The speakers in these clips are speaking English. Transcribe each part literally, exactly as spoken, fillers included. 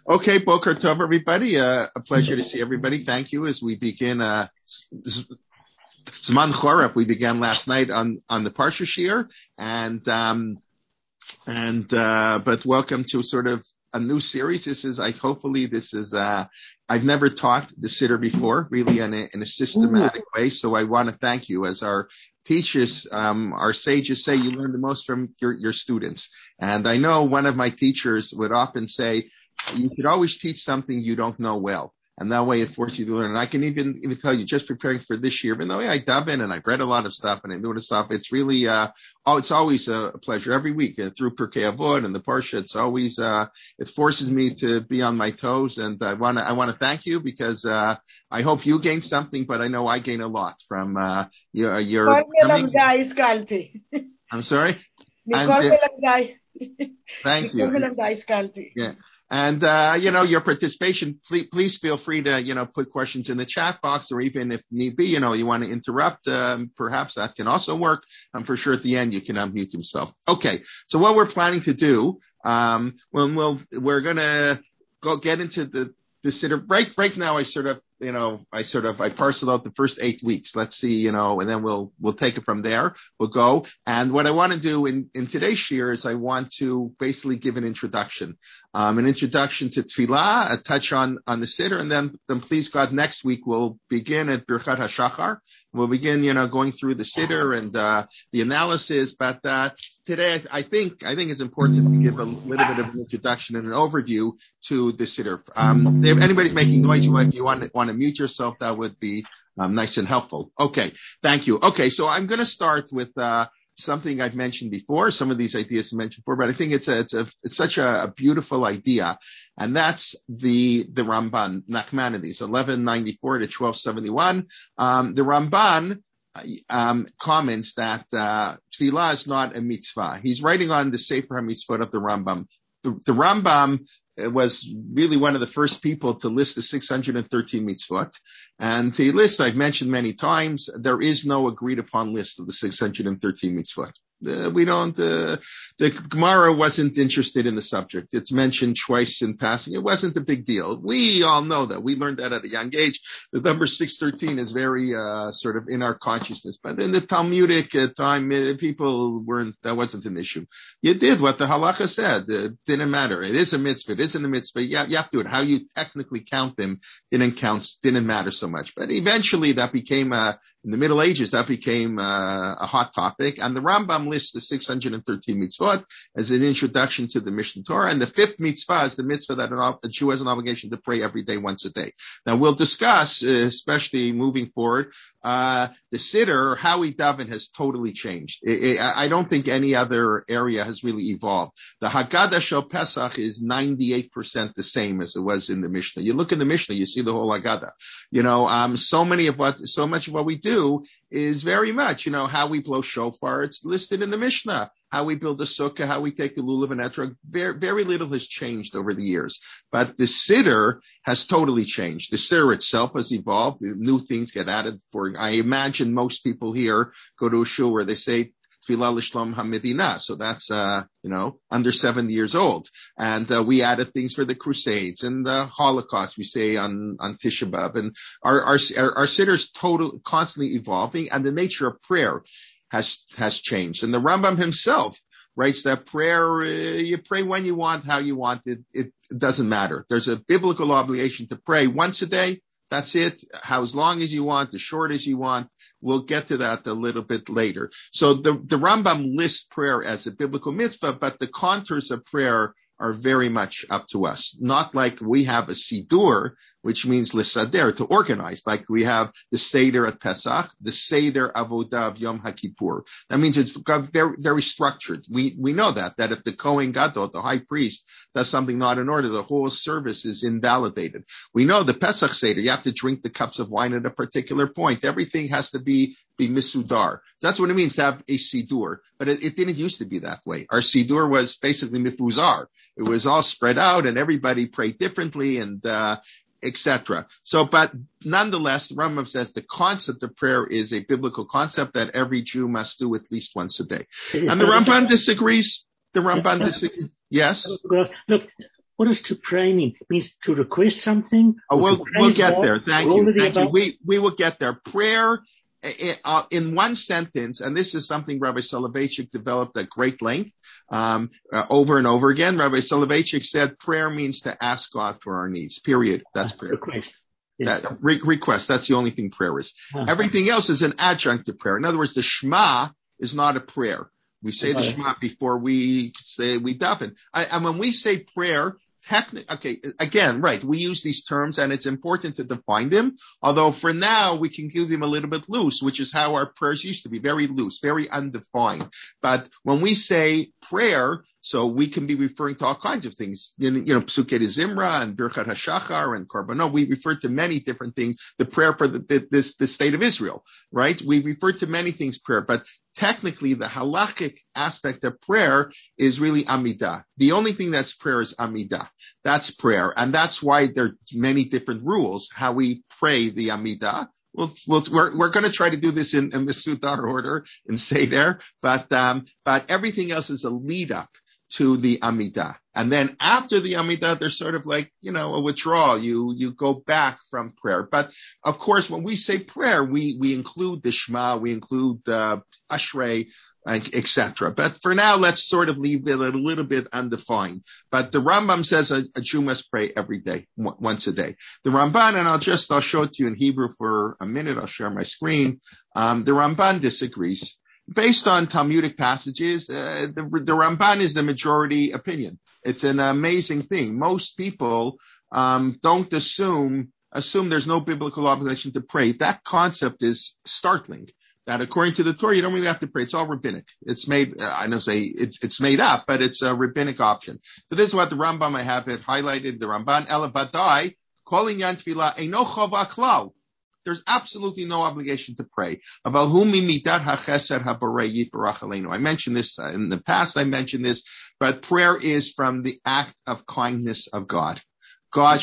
Okay, Boker Tov, everybody. Uh, a pleasure to see everybody. Thank you as we begin, uh, Zman Choref. We began last night on, on the Parsha Shir and, um, and, uh, but welcome to sort of a new series. This is, I, hopefully this is, uh, I've never taught the Siddur before, really in a, in a systematic Ooh. way. So I want to thank you as our teachers, um, our sages say you learn the most from your, your students. And I know one of my teachers would often say, you should always teach something you don't know well. And that way it forces you to learn. And I can even, even tell you, just preparing for this year, even though yeah, I dub in and I've read a lot of stuff and I know the stuff, it's really, uh, oh, it's always a pleasure every week uh, through Pirkei Avot and the Parsha. It's always, uh, it forces me to be on my toes. And I want to, I want to thank you because, uh, I hope you gain something, but I know I gain a lot from, uh, your, your coming. I'm sorry. And, uh, thank you. Yeah. And, uh, you know, your participation, please, please feel free to, you know, put questions in the chat box or even if need be, you know, you want to interrupt, um, perhaps that can also work. I'm for sure at the end you can unmute yourself. Okay. So what we're planning to do, um, when we'll, we're going to go get into the, the Siddur. Right, right now I sort of, you know, I sort of, I parcel out the first eight weeks. Let's see, you know, and then we'll, we'll take it from there. We'll go. And what I want to do in, in today's shir is I want to basically give an introduction, um, an introduction to Tefillah, a touch on, on the Siddur. And then, then please God, next week we'll begin at Birchat HaShachar. We'll begin, you know, going through the Siddur and, uh, the analysis. But, uh, today I think, I think it's important to give a little bit of an introduction and an overview to the Siddur. Um, if anybody's making noise, if you want to, want to mute yourself, that would be, um, nice and helpful. Okay. Thank you. Okay. So I'm going to start with, uh, something I've mentioned before, some of these ideas I mentioned before, but I think it's a, it's a, it's such a, a beautiful idea. And that's the, the Ramban, Nachmanides, eleven ninety-four to twelve seventy-one. Um, the Ramban, um, comments that, uh, Tefillah is not a mitzvah. He's writing on the Sefer HaMitzvot of the Rambam. The, the Rambam was really one of the first people to list the six hundred thirteen mitzvot. And the list I've mentioned many times, there is no agreed upon list of the six hundred thirteen mitzvot. Uh, we don't, uh, the Gemara wasn't interested in the subject. It's mentioned twice in passing. It wasn't a big deal. We all know that. We learned that at a young age. The number six thirteen is very, uh, sort of in our consciousness. But in the Talmudic uh, time, uh, people weren't, that wasn't an issue. You did what the halacha said. It didn't matter. It is a mitzvah. It isn't a mitzvah. You have, you have to do it. How you technically count them didn't count, didn't matter so much. But eventually that became, uh, in the Middle Ages, that became, uh, a hot topic. And the Rambam lists the six hundred thirteen mitzvot as an introduction to the Mishnah Torah. And the fifth mitzvah is the mitzvah that an, a Jew has an obligation to pray every day, once a day. Now we'll discuss, uh, especially moving forward, uh, the Siddur, how we daven has totally changed. It, it, I don't think any other area has really evolved. The Haggadah Shel Pesach is ninety-eight percent the same as it was in the Mishnah. You look in the Mishnah, you see the whole Haggadah. You know, um, so many of what, so much of what we do is very much, you know, how we blow shofar. It's listed in the Mishnah. How we build a sukkah, how we take the lulav and etrog. Very, very little has changed over the years. But the Siddur has totally changed. The Siddur itself has evolved. New things get added for, I imagine most people here go to a shul where they say, Tefillah L'Shlom HaMedina. So that's, uh, you know, under seventy years old. And, uh, we added things for the Crusades and the Holocaust, we say on, on Tisha B'Av. And our, our, our, our Siddur is totally, constantly evolving, and the nature of prayer has, has changed. And the Rambam himself writes that prayer, uh, you pray when you want, how you want it. It doesn't matter. There's a biblical obligation to pray once a day. That's it. How as long as you want, as short as you want. We'll get to that a little bit later. So the, the Rambam lists prayer as a biblical mitzvah, but the contours of prayer are very much up to us. Not like we have a Siddur, which means l'sader, to organize, like we have the Seder at Pesach, the Seder Avodah of Yom HaKippur. That means it's got very, very structured. We, we know that, that if the Kohen Gadol, the high priest, does something not in order, the whole service is invalidated. We know the Pesach Seder, you have to drink the cups of wine at a particular point. Everything has to be, be misudar. That's what it means to have a Siddur. But it, it didn't used to be that way. Our Siddur was basically mifuzar. It was all spread out and everybody prayed differently and, uh, et cetera. So, but nonetheless, the Rambam says the concept of prayer is a biblical concept that every Jew must do at least once a day. And the Ramban disagrees. The Ramban disagrees. Yes. Look, what does to pray mean? It means to request something? Oh, we'll, we'll get God, there. Thank you. Thank you. We, we will get there. Prayer, uh, in one sentence, and this is something Rabbi Soloveitchik developed at great length, um, uh, over and over again. Rabbi Soloveitchik said prayer means to ask God for our needs, period. That's prayer. Request. Yes. That, re- request. That's the only thing prayer is. Uh-huh. Everything else is an adjunct to prayer. In other words, the Shema is not a prayer. We say the Shema before we say we daven. I, and when we say prayer, technically, okay, again, right, we use these terms and it's important to define them. Although for now, we can give them a little bit loose, which is how our prayers used to be, very loose, very undefined. But when we say prayer, so we can be referring to all kinds of things, you know, you know Psukei de Zimra and Birchat HaShachar and Korbanot. We refer to many different things. The prayer for the, the, this, the state of Israel, right? We refer to many things prayer, but technically the halachic aspect of prayer is really Amidah. The only thing that's prayer is Amidah. That's prayer. And that's why there are many different rules, how we pray the Amidah. We'll, we'll, we're, we're going to try to do this in, in the Sudar order and say there, but, um, but everything else is a lead up to the Amidah. And then after the Amidah, there's sort of like, you know, a withdrawal. You, you go back from prayer. But of course, when we say prayer, we, we include the Shema, we include the Ashrei, et cetera. But for now, let's sort of leave it a little bit undefined. But the Rambam says a, a Jew must pray every day, w- once a day. The Ramban, and I'll just, I'll show it to you in Hebrew for a minute. I'll share my screen. Um, the Ramban disagrees. Based on Talmudic passages, uh, the, the Ramban is the majority opinion. It's an amazing thing. Most people um, don't assume assume there's no biblical obligation to pray. That concept is startling. That according to the Torah, you don't really have to pray. It's all rabbinic. It's made, uh, I don't say it's it's made up, but it's a rabbinic option. So this is what the Rambam, I have it highlighted. The Ramban, Ela Badai, calling yan tefillah, eino chava klal. There's absolutely no obligation to pray. I mentioned this in the past. I mentioned this, but prayer is from the act of kindness of God. God,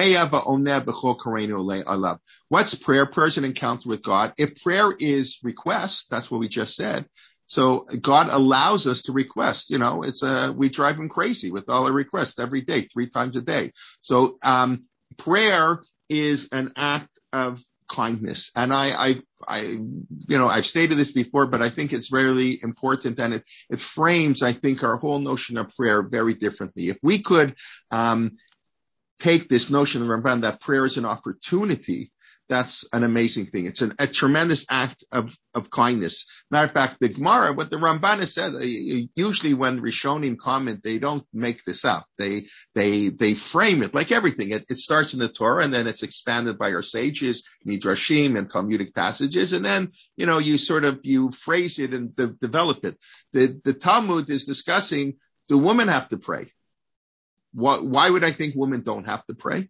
what's prayer? Prayer is an encounter with God. If prayer is request, that's what we just said. So God allows us to request. You know, it's a we drive him crazy with all our requests every day, three times a day. So um prayer is an act of kindness. And I, I, I, you know, I've stated this before, but I think it's really important and it, it frames, I think, our whole notion of prayer very differently. If we could, um, take this notion of Ramban that prayer is an opportunity, that's an amazing thing. It's an, a tremendous act of, of kindness. Matter of fact, the Gemara, what the Ramban has said, usually when Rishonim comment, they don't make this up. They, they, they frame it like everything. It, it starts in the Torah and then it's expanded by our sages, Midrashim and Talmudic passages. And then, you know, you sort of, you phrase it and de- develop it. The, the Talmud is discussing, do women have to pray? Why, why would I think women don't have to pray?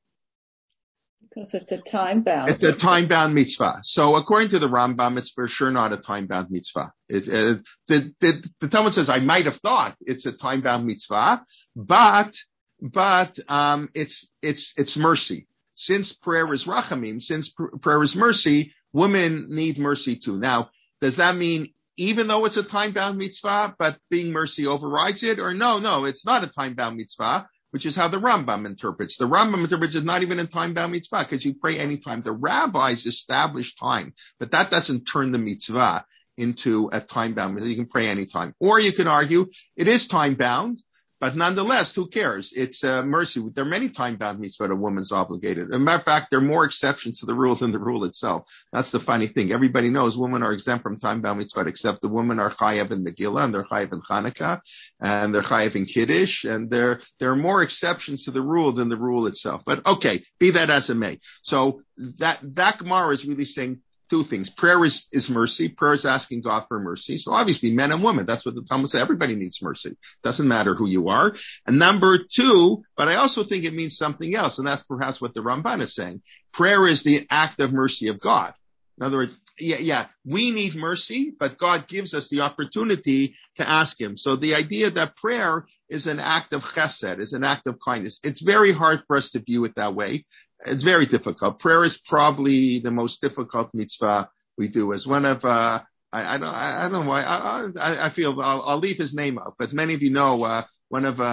Because it's a time-bound. It's a time-bound mitzvah. So according to the Rambam, it's for sure not a time-bound mitzvah. It, uh, the, the, the Talmud says, I might have thought it's a time-bound mitzvah, but, but, um, it's, it's, it's mercy. Since prayer is rachamim, since pr- prayer is mercy, women need mercy too. Now, does that mean even though it's a time-bound mitzvah, but being mercy overrides it? Or no, no, it's not a time-bound mitzvah, which is how the Rambam interprets. The Rambam interprets it's not even a time-bound mitzvah because you pray anytime. The rabbis establish time, but that doesn't turn the mitzvah into a time-bound mitzvah. You can pray anytime. Or you can argue it is time-bound, but nonetheless, who cares? It's uh, mercy. There are many time-bound mitzvot a woman's obligated. As a matter of fact, there are more exceptions to the rule than the rule itself. That's the funny thing. Everybody knows women are exempt from time-bound mitzvot, except the women are chayav in Megillah, and they're chayav in Hanukkah, and they're chayav in Kiddush, and there, there are more exceptions to the rule than the rule itself. But okay, be that as it may. So that, that Gemara is really saying two things. Prayer is, is mercy. Prayer is asking God for mercy. So obviously men and women, that's what the Talmud says. Everybody needs mercy. Doesn't matter who you are. And number two, but I also think it means something else. And that's perhaps what the Ramban is saying. Prayer is the act of mercy of God. In other words, yeah, yeah, we need mercy, but God gives us the opportunity to ask him. So the idea that prayer is an act of chesed, is an act of kindness. It's very hard for us to view it that way. It's very difficult. Prayer is probably the most difficult mitzvah we do. As one of, uh, I, I don't, I, I don't know why, I, I, I feel I'll, I'll leave his name out, but many of you know, uh, one of, uh,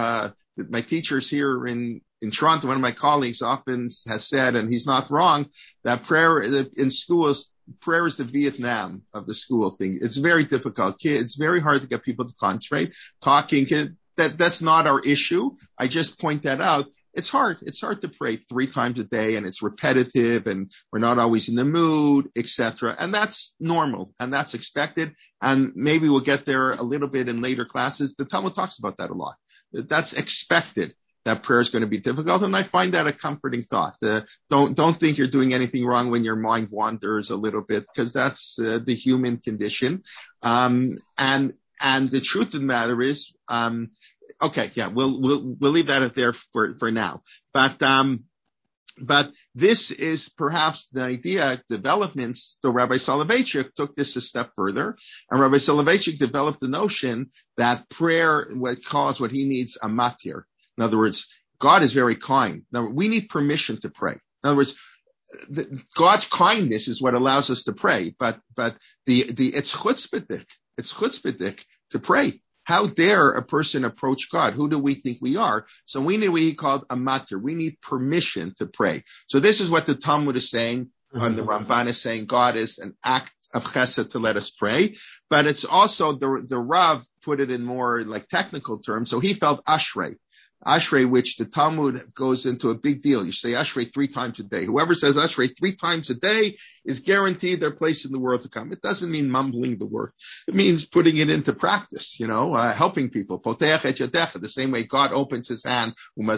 my teachers here in, in Toronto, one of my colleagues often has said, and he's not wrong, that prayer in schools, prayer is the Vietnam of the school thing. It's very difficult. It's very hard to get people to concentrate. Talking, that, that's not our issue. I just point that out. It's hard. It's hard to pray three times a day, and it's repetitive, and we're not always in the mood, et cetera. And that's normal, and that's expected. And maybe we'll get there a little bit in later classes. The Talmud talks about that a lot. That's expected, that prayer is going to be difficult. And I find that a comforting thought. Uh, don't, don't think you're doing anything wrong when your mind wanders a little bit, because that's uh, the human condition. Um, and, and the truth of the matter is, um, okay, yeah, we'll, we'll, we'll leave that there for, for now. But, um, but this is perhaps the idea developments. So Rabbi Soloveitchik took this a step further, and Rabbi Soloveitchik developed the notion that prayer would cause what he needs a matir. In other words, God is very kind. Now, we need permission to pray. In other words, the, God's kindness is what allows us to pray, but, but the, the, it's chutzpahdik. It's chutzpahdik to pray. How dare a person approach God? Who do we think we are? So we need what he called a matir. We need permission to pray. So this is what the Talmud is saying, mm-hmm. and the Ramban is saying God is an act of chesed to let us pray. But it's also, the, the Rav put it in more like technical terms. So he felt ashrei. Ashrei, which the Talmud goes into a big deal. You say Ashrei three times a day. Whoever says Ashrei three times a day is guaranteed their place in the world to come. It doesn't mean mumbling the word. It means putting it into practice, you know, uh, helping people. Poteach et yadecha, the same way God opens his hand.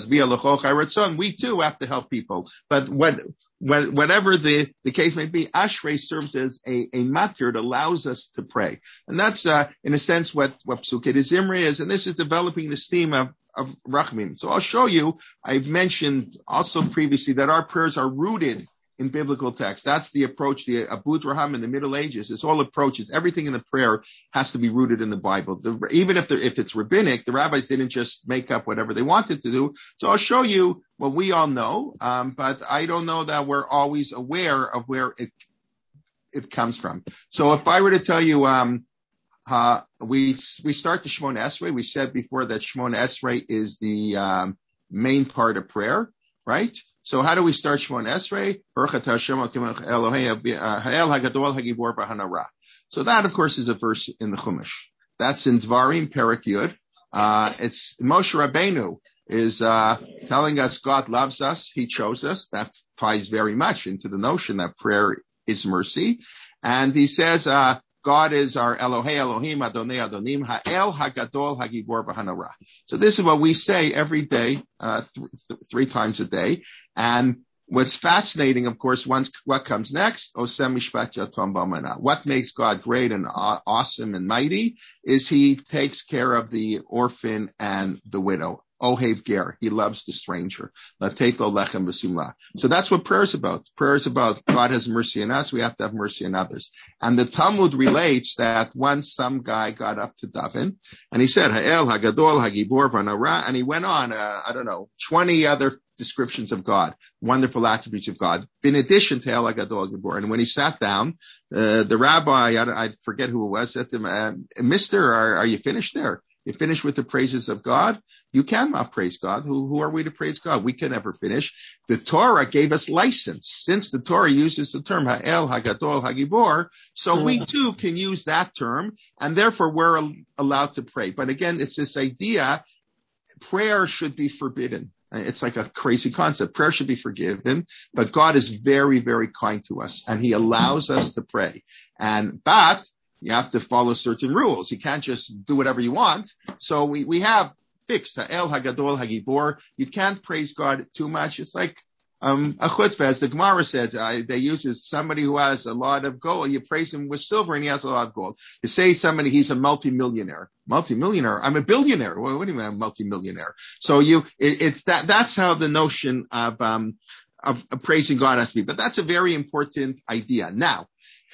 We too have to help people. But when, when, whatever the, the case may be, Ashrei serves as a, a matir that allows us to pray. And that's, uh, in a sense what, what Psukei Zimri is. And this is developing this theme of of Rachmim. So I'll show you, I've mentioned also previously that our prayers are rooted in biblical text. That's the approach, the Abu Raham in the Middle Ages. It's all approaches. Everything in the prayer has to be rooted in the Bible. The, even if, if it's rabbinic, the rabbis didn't just make up whatever they wanted to do. So I'll show you what we all know, um, but I don't know that we're always aware of where it it comes from. So if I were to tell you, um, Uh, we, we start the Shemona Esrei. We said before that Shemona Esrei is the, um, main part of prayer, right? So how do we start Shemona Esrei? So that, of course, is a verse in the Chumash. That's in Dvarim, Perek Yud. Uh, it's Moshe Rabbeinu is, uh, telling us God loves us. He chose us. That ties very much into the notion that prayer is mercy. And he says, uh, God is our Elohei Elohim, Adonai Adonim, Ha'el Hagadol Hagibor B'Hanara. So this is what we say every day, uh, th- th- three times a day. And what's fascinating, of course, once what comes next, Osem Mishpat Yatom B'Amana. What makes God great and uh, awesome and mighty is he takes care of the orphan and the widow. Ohev Ger, he loves the stranger. Lateto lechem b'simla. So that's what prayer is about. Prayer is about God has mercy on us. We have to have mercy on others. And the Talmud relates that once some guy got up to daven and he said, Ha'el, Hagadol, Hagibor, V'Hanara, and he went on, uh, I don't know, twenty other descriptions of God, wonderful attributes of God, in addition to El Hagadol, Hagibor. And when he sat down, uh, the rabbi, I, I forget who it was, said to him, uh, Mister, are, are you finished there? You finish with the praises of God? You cannot praise God. Who, who are we to praise God? We can never finish. The Torah gave us license. Since the Torah uses the term Ha'el, Hagadol, Hagibor, so we too can use that term, and therefore we're allowed to pray. But again, it's this idea, prayer should be forbidden. It's like a crazy concept. Prayer should be forgiven, but God is very, very kind to us, and he allows us to pray. And, but, you have to follow certain rules. You can't just do whatever you want. So we, we have fixed Ha'el, Hagadol, Hagibor. You can't praise God too much. It's like, um, a chutzpah, as the Gemara said, uh, they use is somebody who has a lot of gold. You praise him with silver and he has a lot of gold. You say somebody, he's a multimillionaire. Multimillionaire? I'm a billionaire. Well, what do you mean I'm a multimillionaire? So you, it, it's that, that's how the notion of, um, of, of praising God has to be. But that's a very important idea. Now,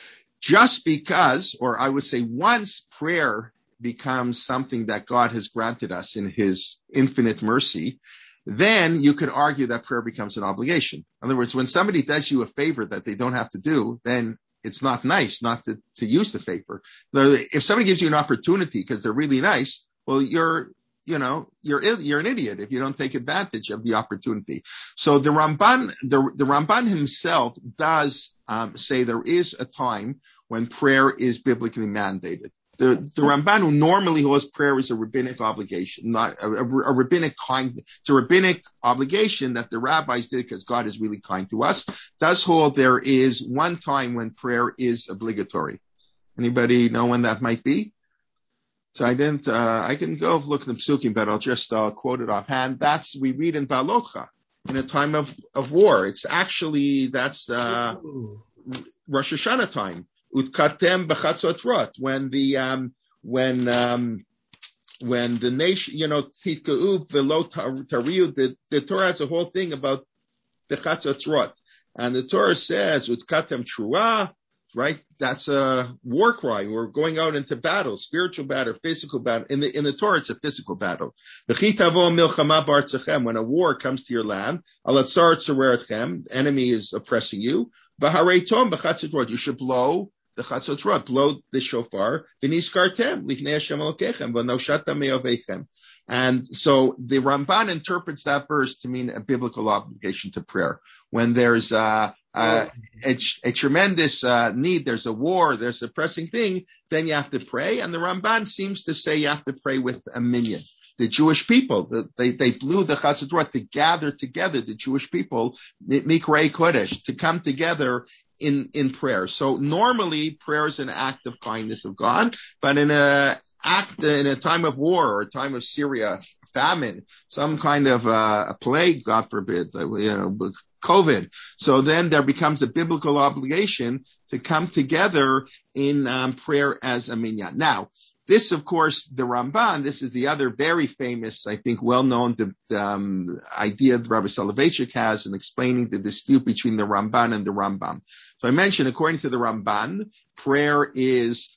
just because, or I would say once prayer becomes something that God has granted us in his infinite mercy, then you could argue that prayer becomes an obligation. In other words, when somebody does you a favor that they don't have to do, then it's not nice not to, to use the favor. If somebody gives you an opportunity because they're really nice, well, you're, you know, you're you're an idiot if you don't take advantage of the opportunity. So the Ramban, the, the Ramban himself does um, say there is a time when prayer is biblically mandated. The, the Ramban, who normally holds prayer is a rabbinic obligation, not a, a, a rabbinic kind. It's a rabbinic obligation that the rabbis did because God is really kind to us. Does hold there is one time when prayer is obligatory. Anybody know when that might be? So I didn't, uh, I can go look at the psukim, but I'll just, uh, quote it offhand. That's, we read in Balotcha, in a time of, of war. It's actually, that's, uh, Rosh Hashanah time. Utkatem b'chatzot rot. When the, um, when, um, when the nation, you know, titka'u v'lo tariu, the, the Torah has a whole thing about the chatzot rot. And the Torah says, Utkatem truah, right? That's a war cry. We're going out into battle, spiritual battle, physical battle. In the, in the Torah, it's a physical battle. When a war comes to your land, the enemy is oppressing you. You should blow the chatzot, blow the shofar. And so the Ramban interprets that verse to mean a biblical obligation to prayer. When there's uh, uh, a, a tremendous uh, need, there's a war, there's a pressing thing, then you have to pray. And the Ramban seems to say you have to pray with a minyan. The Jewish people, they, they blew the chatzot to gather together, the Jewish people, Mikrei Kodesh, to come together in, in prayer. So normally prayer is an act of kindness of God, but in a act, in a time of war or a time of Syria, famine, some kind of uh, a plague, God forbid, you know, COVID. So then there becomes a biblical obligation to come together in um, prayer as a minyan. Now, this, of course, the Ramban, this is the other very famous, I think, well-known um, idea that Rabbi Soloveitchik has in explaining the dispute between the Ramban and the Rambam. So I mentioned, according to the Ramban, prayer is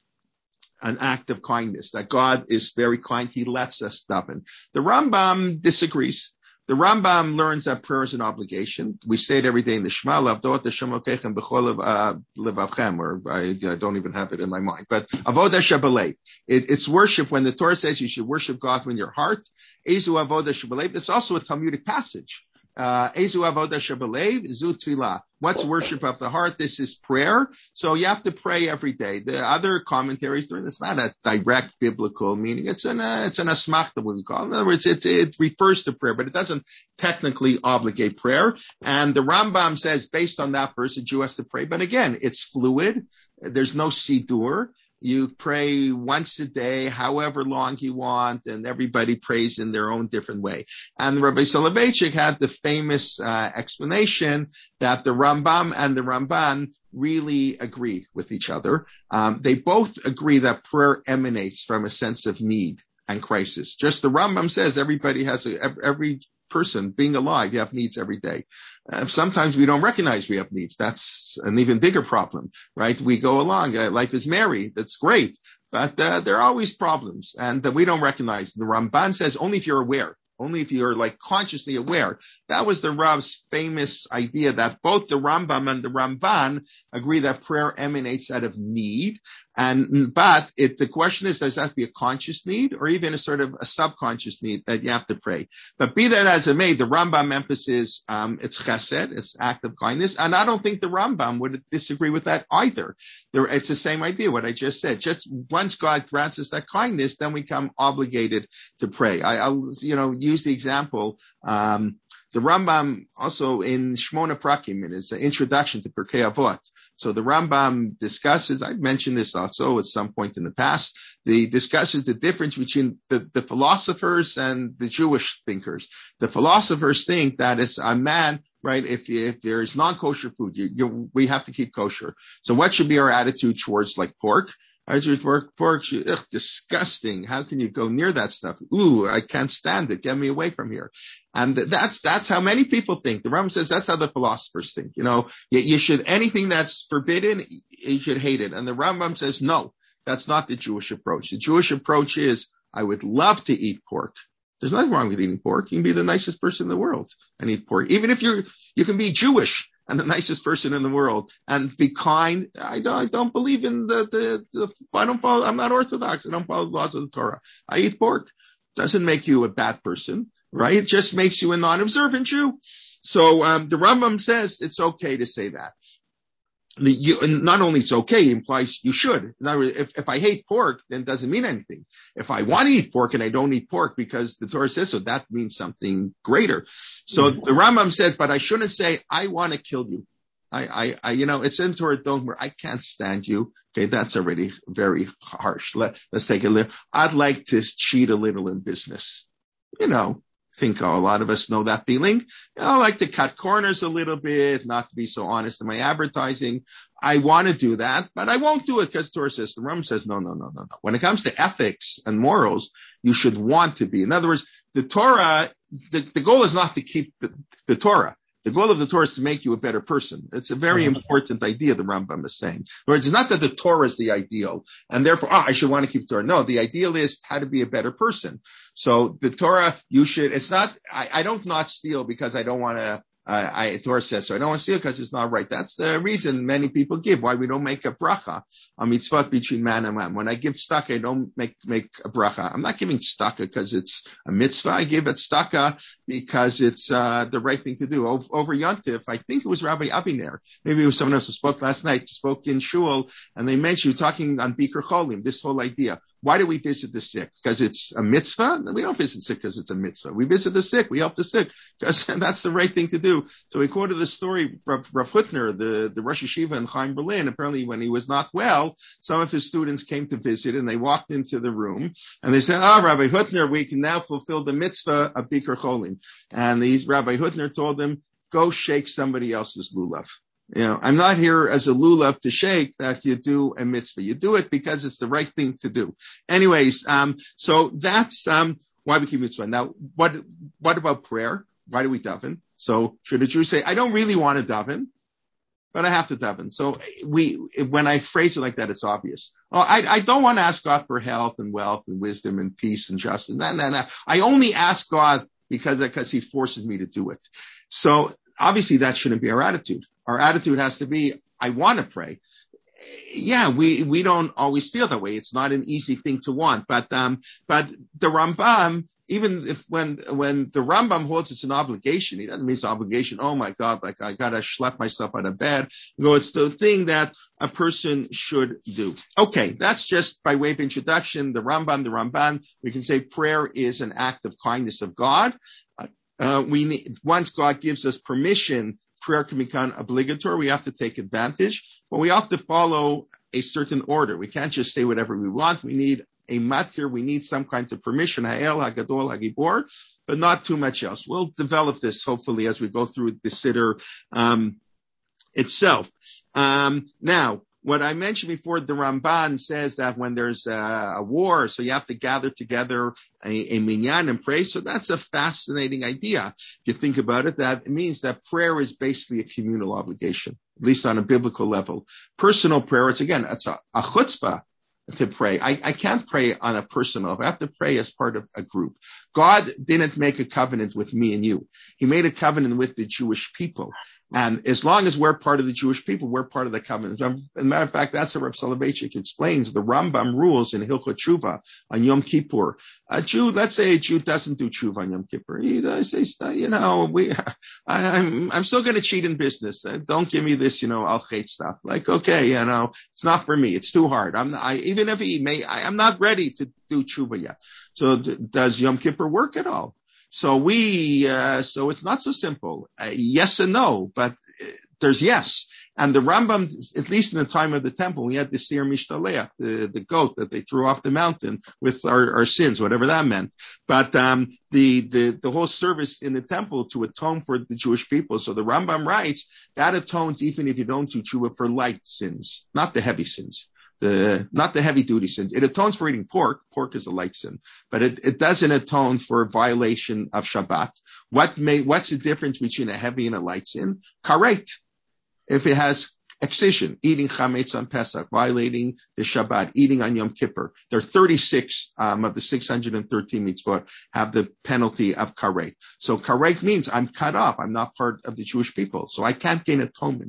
an act of kindness, that God is very kind. He lets us daven. The Rambam disagrees. The Rambam learns that prayer is an obligation. We say it every day in the Shema, Lavdot Hashem Elokechem b'chol levavchem, or I, I don't even have it in my mind, but Avodah Shebelev. It, it's worship. When the Torah says you should worship God with your heart, Ezu Avodah Shebelev, it's also a Talmudic passage. Uh, Ezu Avodah Shebelev, Zu Tfilah. What's worship of the heart? This is prayer. So you have to pray every day. The other commentaries, it's not a direct biblical meaning. It's an, uh, it's an asmachta, what we call it. In other words, it, it refers to prayer, but it doesn't technically obligate prayer. And the Rambam says, based on that verse, a Jew has to pray. But again, it's fluid. There's no sidur. You pray once a day, however long you want, and everybody prays in their own different way. And Rabbi Soloveitchik had the famous uh, explanation that the Rambam and the Ramban really agree with each other. Um, they both agree that prayer emanates from a sense of need and crisis. Just the Rambam says everybody has a, every person being alive, you have needs every day. Uh, sometimes we don't recognize we have needs. That's an even bigger problem, right? We go along, uh, life is merry. That's great. But uh, there are always problems, and uh, we don't recognize. The Ramban says only if you're aware. Only if you're like consciously aware. That was the Rav's famous idea that both the Rambam and the Ramban agree that prayer emanates out of need. And, but it, the question is, does that have to be a conscious need or even a sort of a subconscious need that you have to pray? But be that as it may, the Rambam emphasis, um, it's chesed, it's act of kindness. And I don't think the Rambam would disagree with that either. There, it's the same idea, what I just said. Just once God grants us that kindness, then we become obligated to pray. I, I'll, you know, use the example, um, the Rambam also in Shmona Prakim, in his introduction to Pirkei Avot. So the Rambam discusses, I've mentioned this also at some point in the past, he discusses the difference between the, the philosophers and the Jewish thinkers. The philosophers think that it's a man, right, if, if there is non-kosher food, you, you, we have to keep kosher. So what should be our attitude towards like pork? Pork, pork, ugh, disgusting. How can you go near that stuff? Ooh, I can't stand it. Get me away from here. And that's, that's how many people think. The Rambam says that's how the philosophers think. You know, you, you should, anything that's forbidden, you should hate it. And the Rambam says, no, that's not the Jewish approach. The Jewish approach is, I would love to eat pork. There's nothing wrong with eating pork. You can be the nicest person in the world and eat pork. Even if you're, you can be Jewish and the nicest person in the world and be kind. I don't, I don't believe in the, the, the, I don't follow, I'm not Orthodox. I don't follow the laws of the Torah. I eat pork. doesn't make you a bad person, right? It just makes you a non-observant Jew. So um, the Rambam says it's okay to say that. The, you, and not only it's okay, it implies you should. In other words, if, if I hate pork, then it doesn't mean anything. If I want to eat pork and I don't eat pork because the Torah says so, that means something greater. So mm-hmm. the Rambam says, but I shouldn't say, I want to kill you. I, I, I, you know, it's in Torah, don't worry, I can't stand you. Okay, that's already very harsh. Let, let's take a look. I'd like to cheat a little in business. You know, I think a lot of us know that feeling. I like to cut corners a little bit, not to be so honest in my advertising. I want to do that, but I won't do it because the Torah says, the Rambam says, no, no, no, no, no. When it comes to ethics and morals, you should want to be. In other words, the Torah, the, the goal is not to keep the, the Torah. The goal of the Torah is to make you a better person. It's a very important idea the Rambam is saying. In other words, it's not that the Torah is the ideal, and therefore, oh, I should want to keep Torah. No, the ideal is how to be a better person. So the Torah, you should, it's not, I, I don't not steal because I don't want to, uh, I, Torah says so. I don't want to steal because it's not right. That's the reason many people give, why we don't make a bracha, a mitzvah between man and man. When I give tzedakah, I don't make, make a bracha. I'm not giving tzedakah because it's a mitzvah. I give it tzedakah because it's, uh, the right thing to do. Over, over Yontif, I think it was Rabbi Abiner. Maybe it was someone else who spoke last night, spoke in Shul, and they mentioned, talking on Bikur Cholim, this whole idea. Why do we visit the sick? Because it's a mitzvah? We don't visit sick because it's a mitzvah. We visit the sick. We help the sick because that's the right thing to do. So we quoted the story of Rav Hutner, the, the Rosh Yeshiva in Chaim Berlin. Apparently when he was not well, some of his students came to visit and they walked into the room and they said, ah, oh, Rabbi Hutner, we can now fulfill the mitzvah of Bikur Cholim. And these Rabbi Hutner told them, go shake somebody else's lulav. You know, I'm not here as a lulav to shake that you do a mitzvah. You do it because it's the right thing to do. Anyways, um, so that's, um, why we keep mitzvah. Now, what, what about prayer? Why do we daven? So should a Jew say, I don't really want to daven, but I have to daven. So we, when I phrase it like that, it's obvious. Oh, I, I don't want to ask God for health and wealth and wisdom and peace and justice. No, no, no. I only ask God because, because he forces me to do it. So obviously that shouldn't be our attitude. Our attitude has to be, I want to pray. Yeah, we, we don't always feel that way. It's not an easy thing to want, but, um, but the Rambam, even if when, when the Rambam holds it's an obligation, he doesn't mean it's an obligation. Oh my God, like I gotta schlep myself out of bed. No, it's the thing that a person should do. Okay. That's just by way of introduction. The Rambam, the Ramban, we can say prayer is an act of kindness of God. Uh, we need, once God gives us permission, prayer can become obligatory. We have to take advantage, but we have to follow a certain order. We can't just say whatever we want. We need a matir. We need some kinds of permission, ha'el, ha'gadol, ha'gibor, but not too much else. We'll develop this hopefully as we go through the siddur um, itself. Um, now, what I mentioned before, the Ramban says that when there's a, a war, so you have to gather together a, a minyan and pray. So that's a fascinating idea. If you think about it, that it means that prayer is basically a communal obligation, at least on a biblical level. Personal prayer, it's again, it's a, a chutzpah to pray. I, I can't pray on a personal level. I have to pray as part of a group. God didn't make a covenant with me and you. He made a covenant with the Jewish people. And as long as we're part of the Jewish people, we're part of the covenant. As a matter of fact, that's what Rav Soloveitchik explains. The Rambam rules in Hilchot Tshuva on Yom Kippur. A Jew, let's say a Jew doesn't do Tshuva on Yom Kippur. He says, you know, we, I, I'm, I'm still going to cheat in business. Don't give me this, you know, I'll hate stuff. Like, okay, you know, it's not for me. It's too hard. I'm not, I, even if he may, I, I'm not ready to do Tshuva yet. So d- does Yom Kippur work at all? So we, uh, so it's not so simple. Uh, yes and no, but uh, there's yes. And the Rambam, at least in the time of the temple, we had the Seir Mishtaleach, the, the goat that they threw off the mountain with our, our sins, whatever that meant. But, um, the, the, the whole service in the temple to atone for the Jewish people. So the Rambam writes that atones even if you don't do tshuva for light sins, not the heavy sins. The, not the heavy duty sins. It atones for eating pork. Pork is a light sin, but it, it doesn't atone for violation of Shabbat. What may, what's the difference between a heavy and a light sin? Karet. If it has excision, eating chametz on Pesach, violating the Shabbat, eating on Yom Kippur. There are thirty-six, um, of the six hundred thirteen mitzvot have the penalty of karet. So karet means I'm cut off. I'm not part of the Jewish people. So I can't gain atonement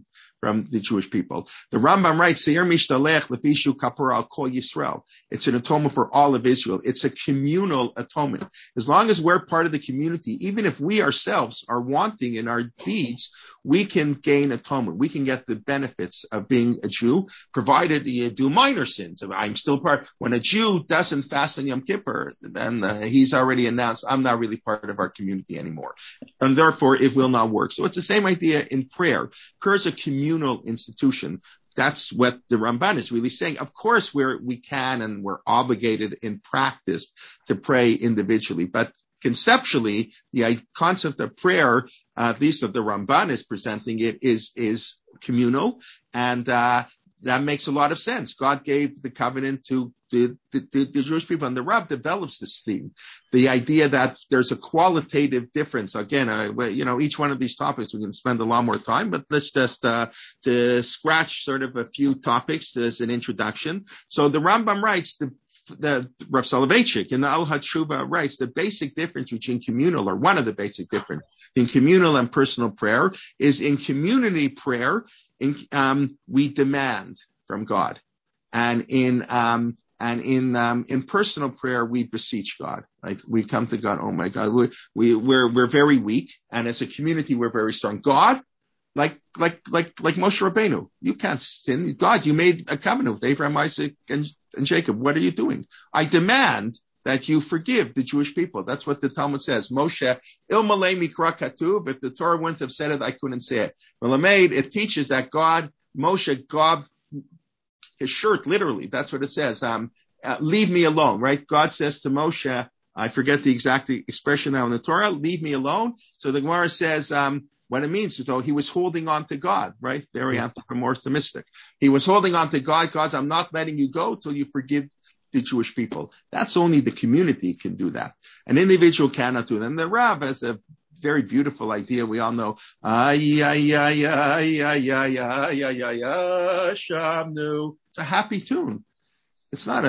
from the Jewish people. The Rambam writes, Seir mishtalech lefishu kapara al kol Yisrael. It's an atonement for all of Israel. It's a communal atonement. As long as we're part of the community, even if we ourselves are wanting in our deeds, we can gain atonement. We can get the benefits of being a Jew, provided you do minor sins. I'm still part. When a Jew doesn't fast on Yom Kippur, then uh, he's already announced, I'm not really part of our community anymore. And therefore, it will not work. So it's the same idea in prayer. Prayer is a communal institution. That's what the Ramban is really saying. Of course, we're, we can and we're obligated in practice to pray individually, but conceptually, the concept of prayer, uh, at least that the Ramban is presenting it, is, is communal, and, uh, that makes a lot of sense. God gave the covenant to the, the, the, the Jewish people, and the Rav develops this theme. The idea that there's a qualitative difference. Again, uh, you know, each one of these topics, we can spend a lot more time, but let's just, uh, to scratch sort of a few topics as an introduction. So the Rambam writes, the The Rav Soloveitchik in the Al HaTshuva writes the basic difference between communal, or one of the basic difference in communal and personal prayer, is in community prayer, in, um, we demand from God, and in um, and in um, in personal prayer we beseech God. Like we come to God, oh my God, we, we we're we're very weak, and as a community we're very strong. God. Like, like, like, like Moshe Rabbeinu. You can't sin. God, you made a covenant with Abraham, Isaac, and, and Jacob. What are you doing? I demand that you forgive the Jewish people. That's what the Talmud says. Moshe, ilmalei mikra katuv. If the Torah wouldn't have said it, I couldn't say it. Malamed, it teaches that God, Moshe, God, his shirt, literally. That's what it says. Um, uh, leave me alone, right? God says to Moshe, I forget the exact expression now in the Torah, leave me alone. So the Gemara says, um, what it means, so he was holding on to God, right? Very anthropomorphistic. He was holding on to God. God, I'm not letting you go till you forgive the Jewish people. That's only the community can do that. An individual cannot do that. And the Rav has a very beautiful idea. We all know, ay, ay, ay, ay, ay, ay, ay, ay, ay, ay, shamnu. It's a happy tune. It's not a,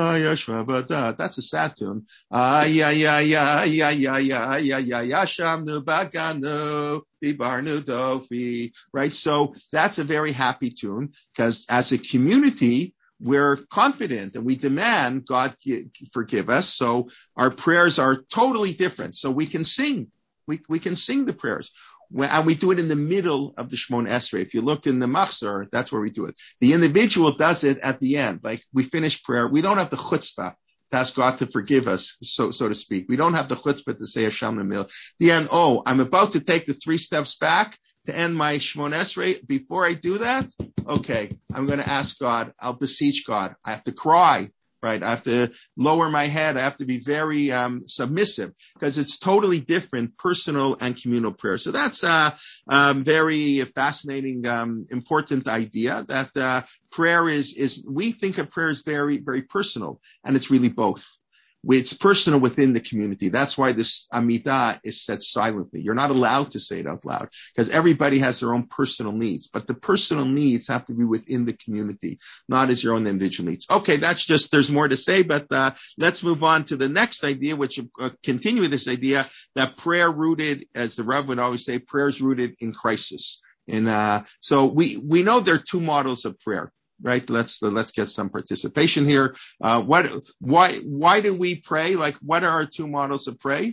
that's a sad tune. Ay, ay, ay, ay, ay, ay, ay, ay, ay, shamnu baganu, dibarnu dofi. Right? So that's a very happy tune, because as a community, we're confident and we demand God forgive us. So our prayers are totally different. So we can sing. We, we can sing the prayers. And we do it in the middle of the Shemon Esrei. If you look in the Machzor, that's where we do it. The individual does it at the end. Like we finish prayer. We don't have the chutzpah to ask God to forgive us, so, so to speak. We don't have the chutzpah to say Hashem Namil. The end, oh, I'm about to take the three steps back to end my Shemon Esrei. Before I do that, okay, I'm going to ask God. I'll beseech God. I have to cry. Right. I have to lower my head. I have to be very um, submissive, because it's totally different, personal and communal prayer. So that's a um, very fascinating, um, important idea that uh, prayer is, is, we think of prayer as very, very personal, and it's really both. It's personal within the community. That's why this Amidah is said silently. You're not allowed to say it out loud, because everybody has their own personal needs. But the personal needs have to be within the community, not as your own individual needs. Okay, that's just, there's more to say, but uh, let's move on to the next idea, which uh, continue this idea that prayer rooted, as the Rav would always say, prayer is rooted in crisis. And uh, so we, we know there are two models of prayer. Right. Let's, let's get some participation here. Uh, what, why, why do we pray? Like, what are our two models of pray?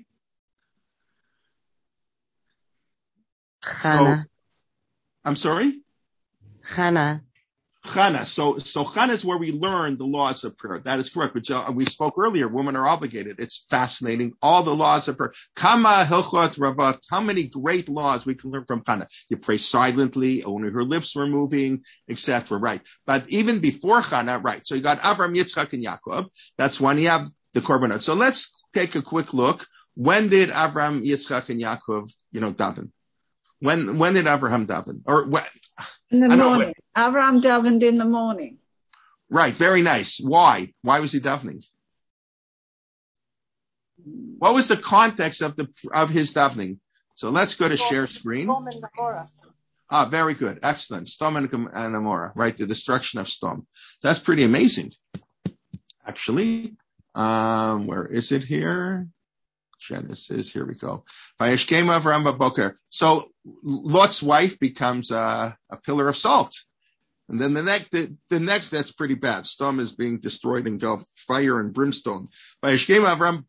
Chana. So, I'm sorry? Chana. Chana. So, so Chana is where we learn the laws of prayer. That is correct. Which uh, we spoke earlier. Women are obligated. It's fascinating. All the laws of prayer. Kama hilchot ravat. How many great laws we can learn from Chana. You pray silently. Only her lips were moving, et cetera. Right. But even before Chana, right. So you got Abraham, Yitzchak, and Yaakov. That's when you have the korbanot. So let's take a quick look. When did Abraham, Yitzchak, and Yaakov, you know, daven? When, when did Abraham daven? Or when? In the I morning. Abraham davened in the morning. Right. Very nice. Why? Why was he davening? What was the context of the, of his davening? So let's go to share screen. Ah, very good. Excellent. Stom and Amorah. Right. The destruction of Stom. That's pretty amazing. Actually. Um, where is it here? Genesis. Here we go. So Lot's wife becomes a, a pillar of salt. And then the next, the, the next, that's pretty bad. Sodom is being destroyed and go fire and brimstone. And Avram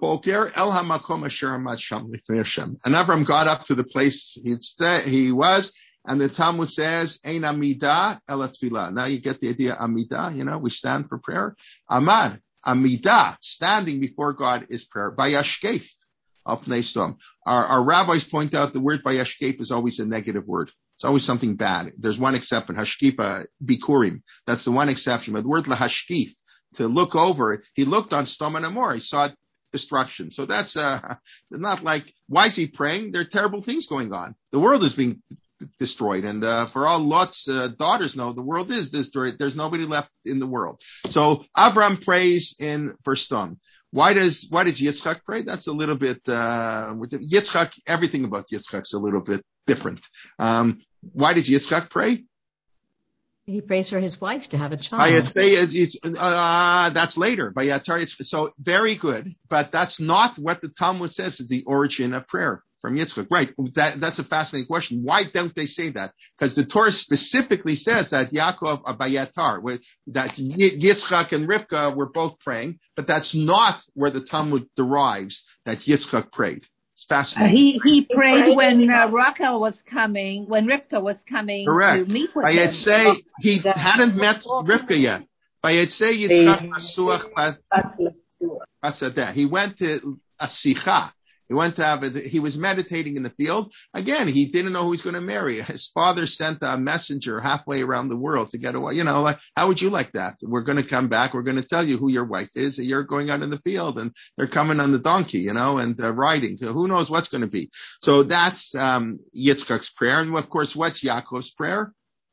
got up to the place he'd stay, he was, and the Talmud says, Ein Amidah ela tefillah. Now you get the idea, Amidah, you know, we stand for prayer. Amad, Amidah, standing before God is prayer. Vayashkef, apnei sodom. Our, our rabbis point out the word vayashkef is always a negative word. It's always something bad. There's one exception, hashkipa, bikurim. That's the one exception. But the word lahashkif, to look over, he looked on Sodom and Gomorrah. He saw destruction. So that's uh, not like, why is he praying? There are terrible things going on. The world is being destroyed. And uh, for all Lot's uh, daughters know, the world is destroyed. There's nobody left in the world. So Avram prays in for Sodom. Why does, why does Yitzchak pray? That's a little bit, uh, Yitzchak, everything about Yitzchak's a little bit different. Um, why does Yitzchak pray? He prays for his wife to have a child. I'd say it's, it's uh, that's later. So very good, but that's not what the Talmud says is the origin of prayer from Yitzchak. Right? That, that's a fascinating question. Why don't they say that? Because the Torah specifically says that Yaakov Abayatar, that Yitzchak and Rivka were both praying, but that's not where the Talmud derives that Yitzchak prayed. It's fascinating. Uh, he he prayed when uh, Rachel was coming, when Rivka was coming Correct. to meet with I'd him. say Oh, he that, hadn't met Rivka yet. I'd say Yitzchak Masuach Basadeh. He went to a sicha. He went to have a, he was meditating in the field. Again, he didn't know who he was going to marry. His father sent a messenger halfway around the world to get away. You know, like, how would you like that? We're going to come back. We're going to tell you who your wife is. You're going out in the field and they're coming on the donkey, you know, and uh, riding. Who knows what's going to be? So that's, um, Yitzchak's prayer. And of course, what's Yaakov's prayer?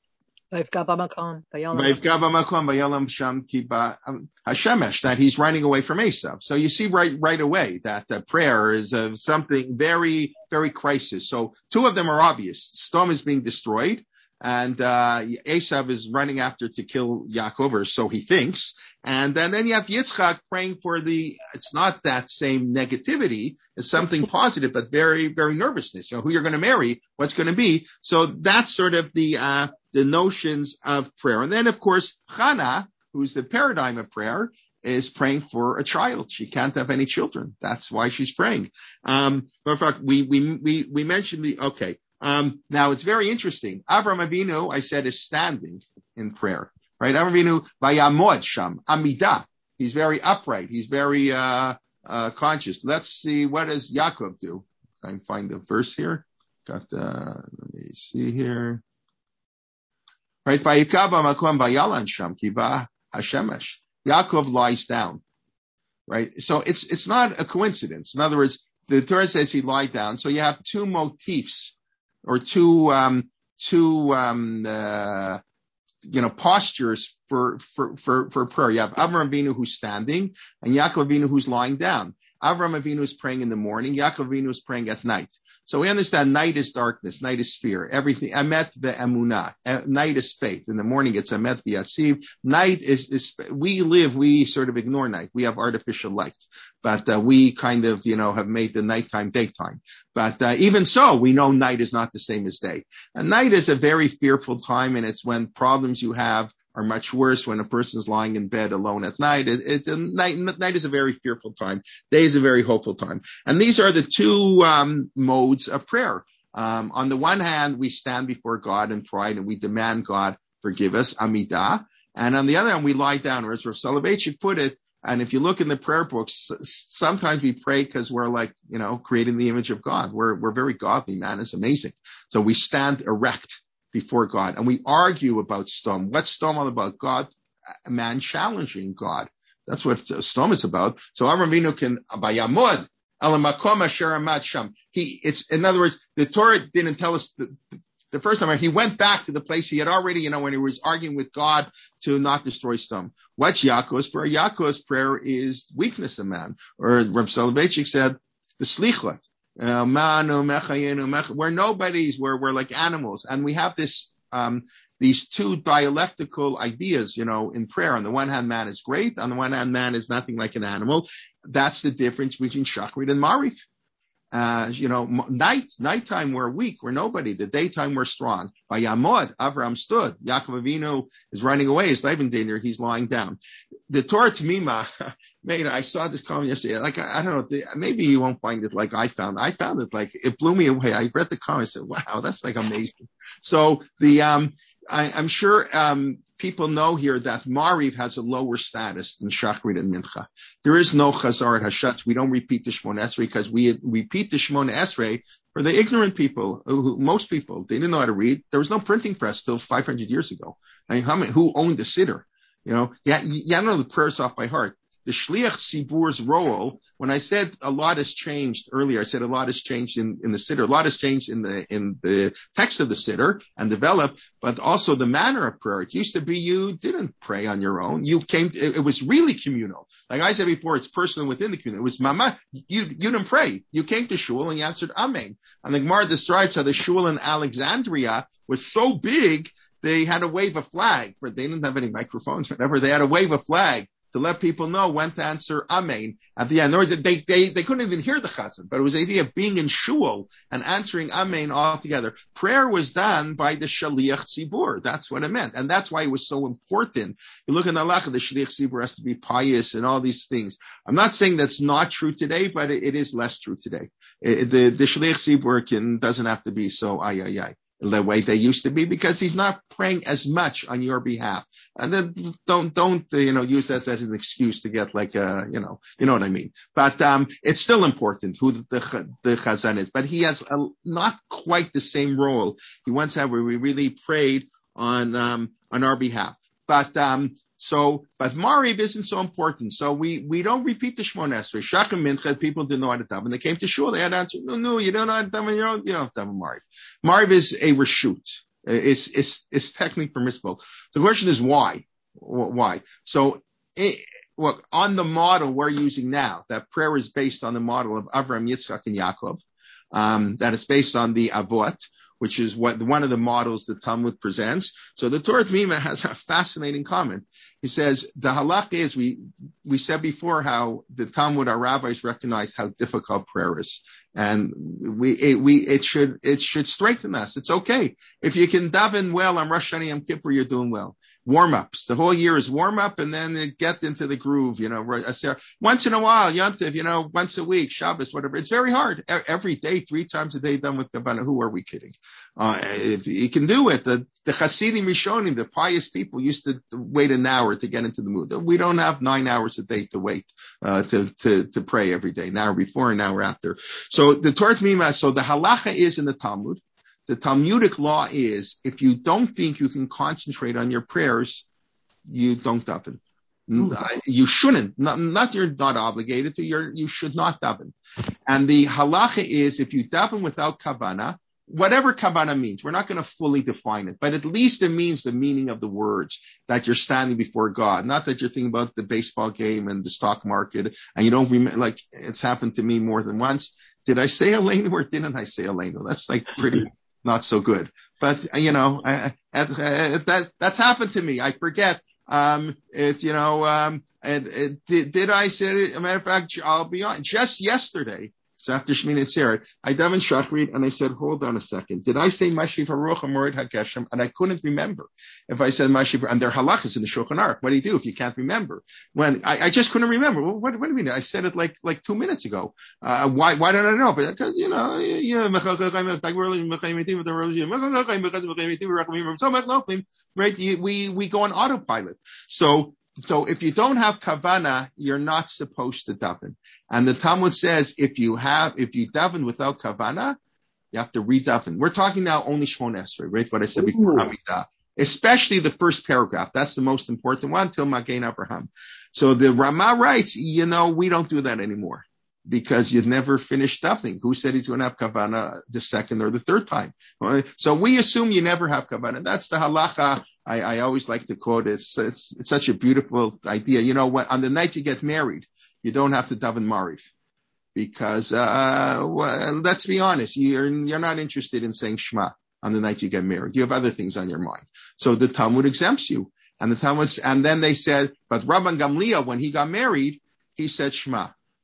That he's running away from Esau. So you see right right away that uh, prayer is uh, something very, very crisis. So two of them are obvious. Sodom is being destroyed, and uh, Esau is running after to kill Yaakov, or so he thinks. And then, then you have Yitzchak praying for the, it's not that same negativity, it's something positive, but very, very nervousness. You know, who you're going to marry, what's going to be. So that's sort of the, uh, the notions of prayer. And then, of course, Hannah, who's the paradigm of prayer, is praying for a child. She can't have any children. That's why she's praying. Um, in fact, we, we, we, we mentioned the, okay. Um, now it's very interesting. Avraham Avinu, I said, is standing in prayer. Right? Avraham Avinu, vayamod sham, amidah. He's very upright. He's very, uh, uh, conscious. Let's see, what does Yaakov do? I can find the verse here. Got, uh, let me see here. Right? Vayikaba makom vayalan sham kiva hashemesh. Yaakov lies down. Right? So it's, it's not a coincidence. In other words, the Torah says he lied down. So you have two motifs or two, um, two, um, uh, you know, postures for, for, for, for prayer. You have Avraham Avinu who's standing and Yaakov Avinu who's lying down. Avraham Avinu is praying in the morning. Yaakov Avinu is praying at night. So we understand night is darkness, night is fear, everything. Emet ve'emunah. Night is faith. In the morning it's emet ve'yatziv. Night is, is, we live, we sort of ignore night. We have artificial light, but uh, we kind of, you know, have made the nighttime daytime. But uh, even so, we know night is not the same as day. And night is a very fearful time, and it's when problems you have are much worse when a person's lying in bed alone at night. It, it, night, night is a very fearful time. Day is a very hopeful time. And these are the two um, modes of prayer. Um, on the one hand, we stand before God in pride and we demand God forgive us, amidah. And on the other hand, we lie down, or as Rav Soloveitchik put it, and if you look in the prayer books, sometimes we pray because we're like, you know, creating the image of God. We're, we're very godly, man. It's amazing. So we stand erect before God, and we argue about Sodom. What's Sodom all about? God, a man challenging God. That's what Sodom is about. So Avraham Avinu can, bayamod, alamakom asher amad sham. He, it's, in other words, the Torah didn't tell us the, the first time. He went back to the place he had already, you know, when he was arguing with God to not destroy Sodom. What's Yaakov's prayer? Yaakov's prayer is weakness of man. Or Reb Soloveitchik said, the slichot. Uh, we're nobodies, we're, we're like animals. And we have this, um, these two dialectical ideas, you know, in prayer. On the one hand, man is great. On the one hand, man is nothing like an animal. That's the difference between Shachrit and Marif. Uh, you know, night, nighttime we're weak, we're nobody. The daytime we're strong. By Yamod, Abraham stood. Yaakov Avinu is running away. He's Leibniz, he's lying down. The Torah Tamima, made, I saw this comment yesterday. Like, I, I don't know, maybe you won't find it like I found. I found it like, it blew me away. I read the comment, I said, wow, that's like amazing. So the, um, I, I'm sure, um, people know here that Mariv has a lower status than Shachrit and Mincha. There is no Chazar at Hashatz. We don't repeat the Shemona Esrei because we repeat the Shemona Esrei for the ignorant people, who, most people, they didn't know how to read. There was no printing press till five hundred years ago. I mean, how many, who owned the siddur? You know, yeah, you don't know the prayers off by heart. The Shliach Sibur's role, when I said a lot has changed earlier, I said a lot has changed in, in the siddur, a lot has changed in the, in the text of the siddur and developed, but also the manner of prayer. It used to be you didn't pray on your own. You came, to, it, it was really communal. Like I said before, it's personal within the community. It was mama, you, you didn't pray. You came to shul and you answered amen. And the Gemara describes how the shul in Alexandria was so big, they had to wave a flag, but they didn't have any microphones, whatever. They had to wave a flag to let people know when to answer amen at the end. In other words, they, they, they couldn't even hear the chazan, but it was the idea of being in shul and answering amen all together. Prayer was done by the shaliach tzibur. That's what it meant. And that's why it was so important. You look in the halacha, the shaliach tzibur has to be pious and all these things. I'm not saying that's not true today, but it, it is less true today. It, the, the shaliach tzibur can, doesn't have to be so ay, ay, ay. The way they used to be, because he's not praying as much on your behalf. And then don't, don't, uh, you know, use that as an excuse to get like, uh, you know, you know what I mean. But, um, it's still important who the, the, the chazan is, but he has a, not quite the same role he once had where we really prayed on, um, on our behalf. But, um, so, but Mariv isn't so important. So we, we don't repeat the Shemona Esrei. Shach and Mincha, people didn't know how to daven. They came to shul, they had to answer, no, no, you don't know how to daven on your own, you don't have to daven Mariv. Mariv is a reshut. It's, it's, it's technically permissible. The question is why? Why? So, it, look, on the model we're using now, that prayer is based on the model of Avraham, Yitzchak, and Yaakov, um, that is based on the Avot, which is what one of the models the Talmud presents. So the Torah Tamima has a fascinating comment. He says, the halach is, we, we said before how the Talmud, our rabbis recognized how difficult prayer is. And we, it, we, it should, it should strengthen us. It's okay. If you can daven well on Rosh Hashanah Yom Kippur, you're doing well. Warm-ups. The whole year is warm-up and then get into the groove, you know, once in a while, Yontiv, you know, once a week, Shabbos, whatever. It's very hard. Every day, three times a day done with Kavanah. Who are we kidding? Uh, if you can do it, the, the Hasidim Rishonim, the pious people used to wait an hour to get into the mood. We don't have nine hours a day to wait, uh, to, to, to pray every day, an hour before, an hour after. So the Torah Tamima, so the halacha is in the Talmud. The Talmudic law is, if you don't think you can concentrate on your prayers, you don't daven. Mm. You shouldn't. Not, not you're not obligated to. You're, you should not daven. And the halacha is, if you daven without kavanah, whatever kavanah means, we're not going to fully define it, but at least it means the meaning of the words, that you're standing before God, not that you're thinking about the baseball game and the stock market, and you don't remember. Like it's happened to me more than once. Did I say Elenu or didn't I say Elenu? That's like pretty. Not so good, but you know, I, I, I, that that's happened to me. I forget. Um, it's you know, um, and it, did, did I say it? As a matter of fact, I'll be on. Just yesterday, so after Shemini Atzeret, I davened Shachrit and I said, hold on a second. Did I say Mashiv Haruch Amorid HaGeshem? And I couldn't remember if I said Mashiv. And there are halachas in the Shulchan Aruch. What do you do if you can't remember? When I, I just couldn't remember. Well, what, what do you mean? I said it like like two minutes ago. Uh, why why don't I know? Because you know, yeah, right? We we go on autopilot. So. So if you don't have kavanah, you're not supposed to daven. And the Talmud says if you have, if you daven without kavanah, you have to re-daven. We're talking now only Shemona Esrei, right? What I said before, Amidah. Especially the first paragraph. That's the most important one, till Magen Abraham. So the Rama writes, you know, we don't do that anymore because you've never finished davening. Who said he's going to have kavanah the second or the third time? So we assume you never have kavanah. That's the halacha. I, I always like to quote it. It's, it's, it's such a beautiful idea. You know, when, on the night you get married, you don't have to daven Mariv because, uh, well, let's be honest, you're, you're not interested in saying Shema on the night you get married. You have other things on your mind. So the Talmud exempts you. And the Talmud, and then they said, but Rabban Gamliel, when he got married, he said Shema.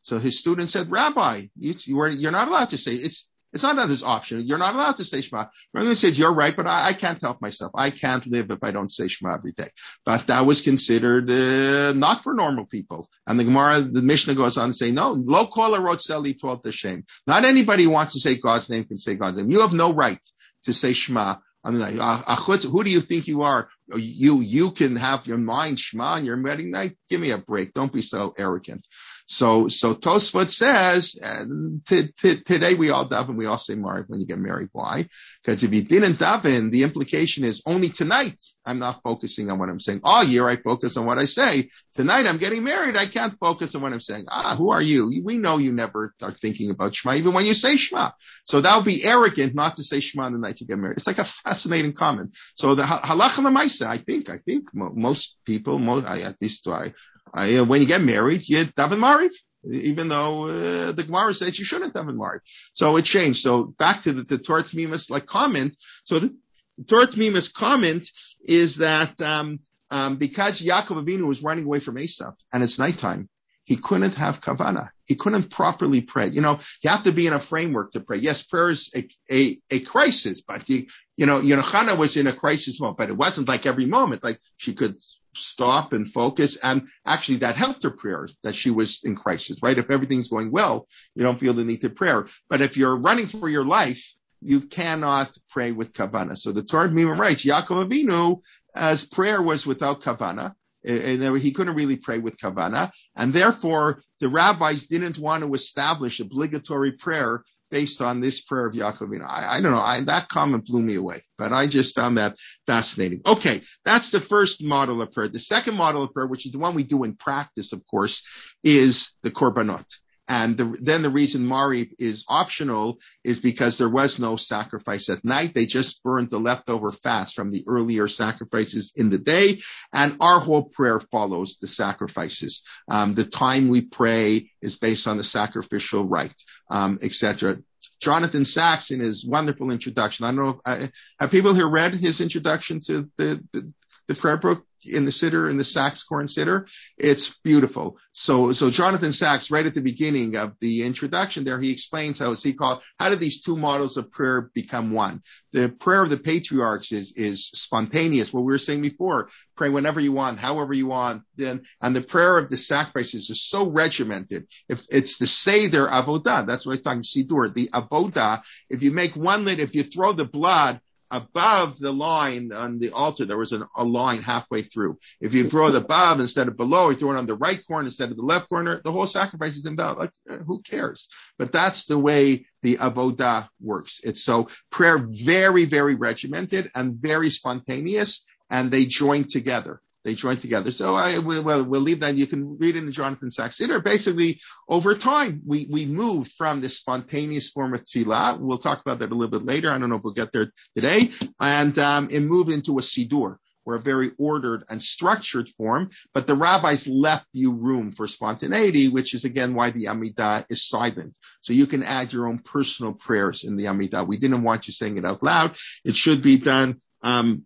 So his student said, Rabbi, you, you are, you're not allowed to say, it's, it's not this option. You're not allowed to say Shema. Rabbi said, you're right, but I, I can't help myself. I can't live if I don't say Shema every day. But that was considered, uh, not for normal people. And the Gemara, the Mishnah goes on to say, no, lo kol harotzeh litol t'Hashem. Not anybody who wants to say God's name can say God's name. You have no right to say Shema on the night. Who do you think you are? You, you can have your mind Shema on your wedding night. Give me a break. Don't be so arrogant. So, so Tosfot says, and t- t- today we all daven, we all say Mariv when you get married. Why? Because if you didn't daven, the implication is only tonight I'm not focusing on what I'm saying. All year I focus on what I say. Tonight I'm getting married. I can't focus on what I'm saying. Ah, who are you? We know you never are thinking about Shema, even when you say Shema. So that would be arrogant not to say Shema on the night you get married. It's like a fascinating comment. So the halacha l'maisa, I think, I think most people, most, I, at least I, I, uh, when you get married, you daven Mariv, even though uh, the Gemara says you shouldn't daven Mariv. So it changed. So back to the, the Torah Tmimus like comment. So the, the Torah Tmimus comment is that um, um, because Yaakov Avinu was running away from Esav and it's nighttime, he couldn't have kavana. He couldn't properly pray. You know, you have to be in a framework to pray. Yes, prayer is a, a, a crisis, but you, you know, you know, Hannah was in a crisis moment, but it wasn't like every moment. Like she could stop and focus. And actually that helped her prayer, that she was in crisis, right? If everything's going well, you don't feel the need to pray. But if you're running for your life, you cannot pray with kavana. So the Torah Mima writes, Yaakov Avinu, as prayer was without kavana, and he couldn't really pray with kavana. And therefore the rabbis didn't want to establish obligatory prayer based on this prayer of Yaakov. I, I don't know. I, that comment blew me away, but I just found that fascinating. Okay. That's the first model of prayer. The second model of prayer, which is the one we do in practice, of course, is the korbanot. And the, then the reason Mariv is optional is because there was no sacrifice at night. They just burned the leftover fast from the earlier sacrifices in the day. And our whole prayer follows the sacrifices. Um, the time we pray is based on the sacrificial rite, um, et cetera. Jonathan Sachs, in his wonderful introduction, I don't know if I, have people here read his introduction to the, the, the prayer book in the Siddur, in the Sachs Koren Siddur? It's beautiful. So, so Jonathan Sachs, right at the beginning of the introduction there, he explains how it's he called, how did these two models of prayer become one? The prayer of the patriarchs is, is spontaneous. What we were saying before, pray whenever you want, however you want. Then, and the prayer of the sacrifices is so regimented. If it's the Seder Avodah, that's what I was talking Siddur, the Avodah. If you make one lit, if you throw the blood above the line on the altar, there was an, a line halfway through. If you throw it above instead of below, you throw it on the right corner instead of the left corner, the whole sacrifice is invalid. Like, who cares? But that's the way the avodah works. It's so prayer very, very regimented and very spontaneous, and they join together. They join together. So I will we'll, we'll leave that. You can read in the Jonathan Sachs Siddur. Basically, over time, we, we moved from this spontaneous form of tefillah. We'll talk about that a little bit later. I don't know if we'll get there today. And um, it moved into a siddur, or a very ordered and structured form. But the rabbis left you room for spontaneity, which is again why the Amidah is silent. So you can add your own personal prayers in the Amidah. We didn't want you saying it out loud. It should be done um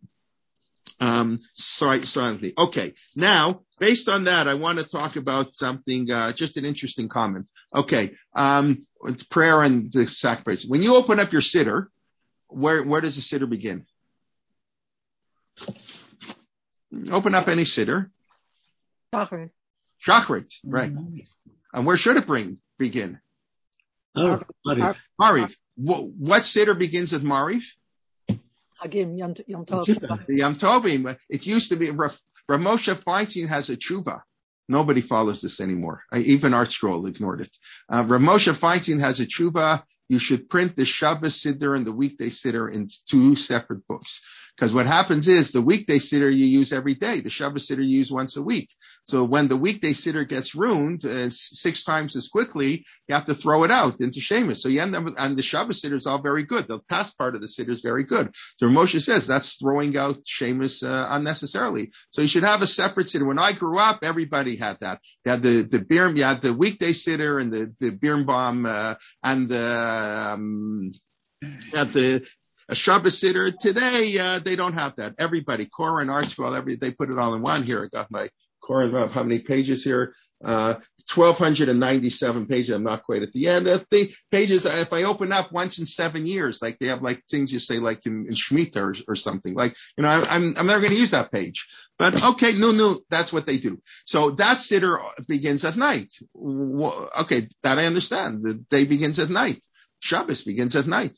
Um, sorry, silently. Okay. Now, based on that, I want to talk about something, uh, just an interesting comment. Okay. Um, it's prayer and the sacrifice. When you open up your siddur, where, where does the siddur begin? Open up any siddur. Shachrit. Shachrit, right. Mm-hmm. And where should it bring, begin? Mariv. Mariv. Mariv. What, what siddur begins with Mariv? Hagim, Yom, Yom Tov. The Yom Tovim. It used to be, Rav Moshe Feinstein has a tshuva. Nobody follows this anymore. I, even Art Scroll ignored it. Uh, Rav Moshe Feinstein has a tshuva. You should print the Shabbos Siddur and the weekday Siddur in two separate books. Because what happens is the weekday Siddur you use every day. The Shabbos Siddur you use once a week. So when the weekday Siddur gets ruined uh, six times as quickly, you have to throw it out into Shemus. So you end up with, and the Shabbos Siddur is all very good. The past part of the Siddur is very good. So Moshe says that's throwing out Shemus uh, unnecessarily. So you should have a separate Siddur. When I grew up, everybody had that. You had the, the Birn, you had the weekday Siddur and the, the Birnbaum, uh, and the, um, you had the, a Shabbos Siddur. Today, uh, they don't have that. Everybody, Korah and Art Scroll, every, they put it all in one. Here, I got my Koren, how many pages here? Uh, twelve ninety-seven pages. I'm not quite at the end. Uh, the pages, if I open up once in seven years, like they have like things you say like in, in Shemitah or, or something, like, you know, I, I'm, I'm never going to use that page, but okay, no, no, that's what they do. So that siddur begins at night. Okay, that I understand. The day begins at night. Shabbos begins at night.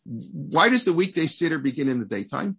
Why does the weekday siddur begin in the daytime?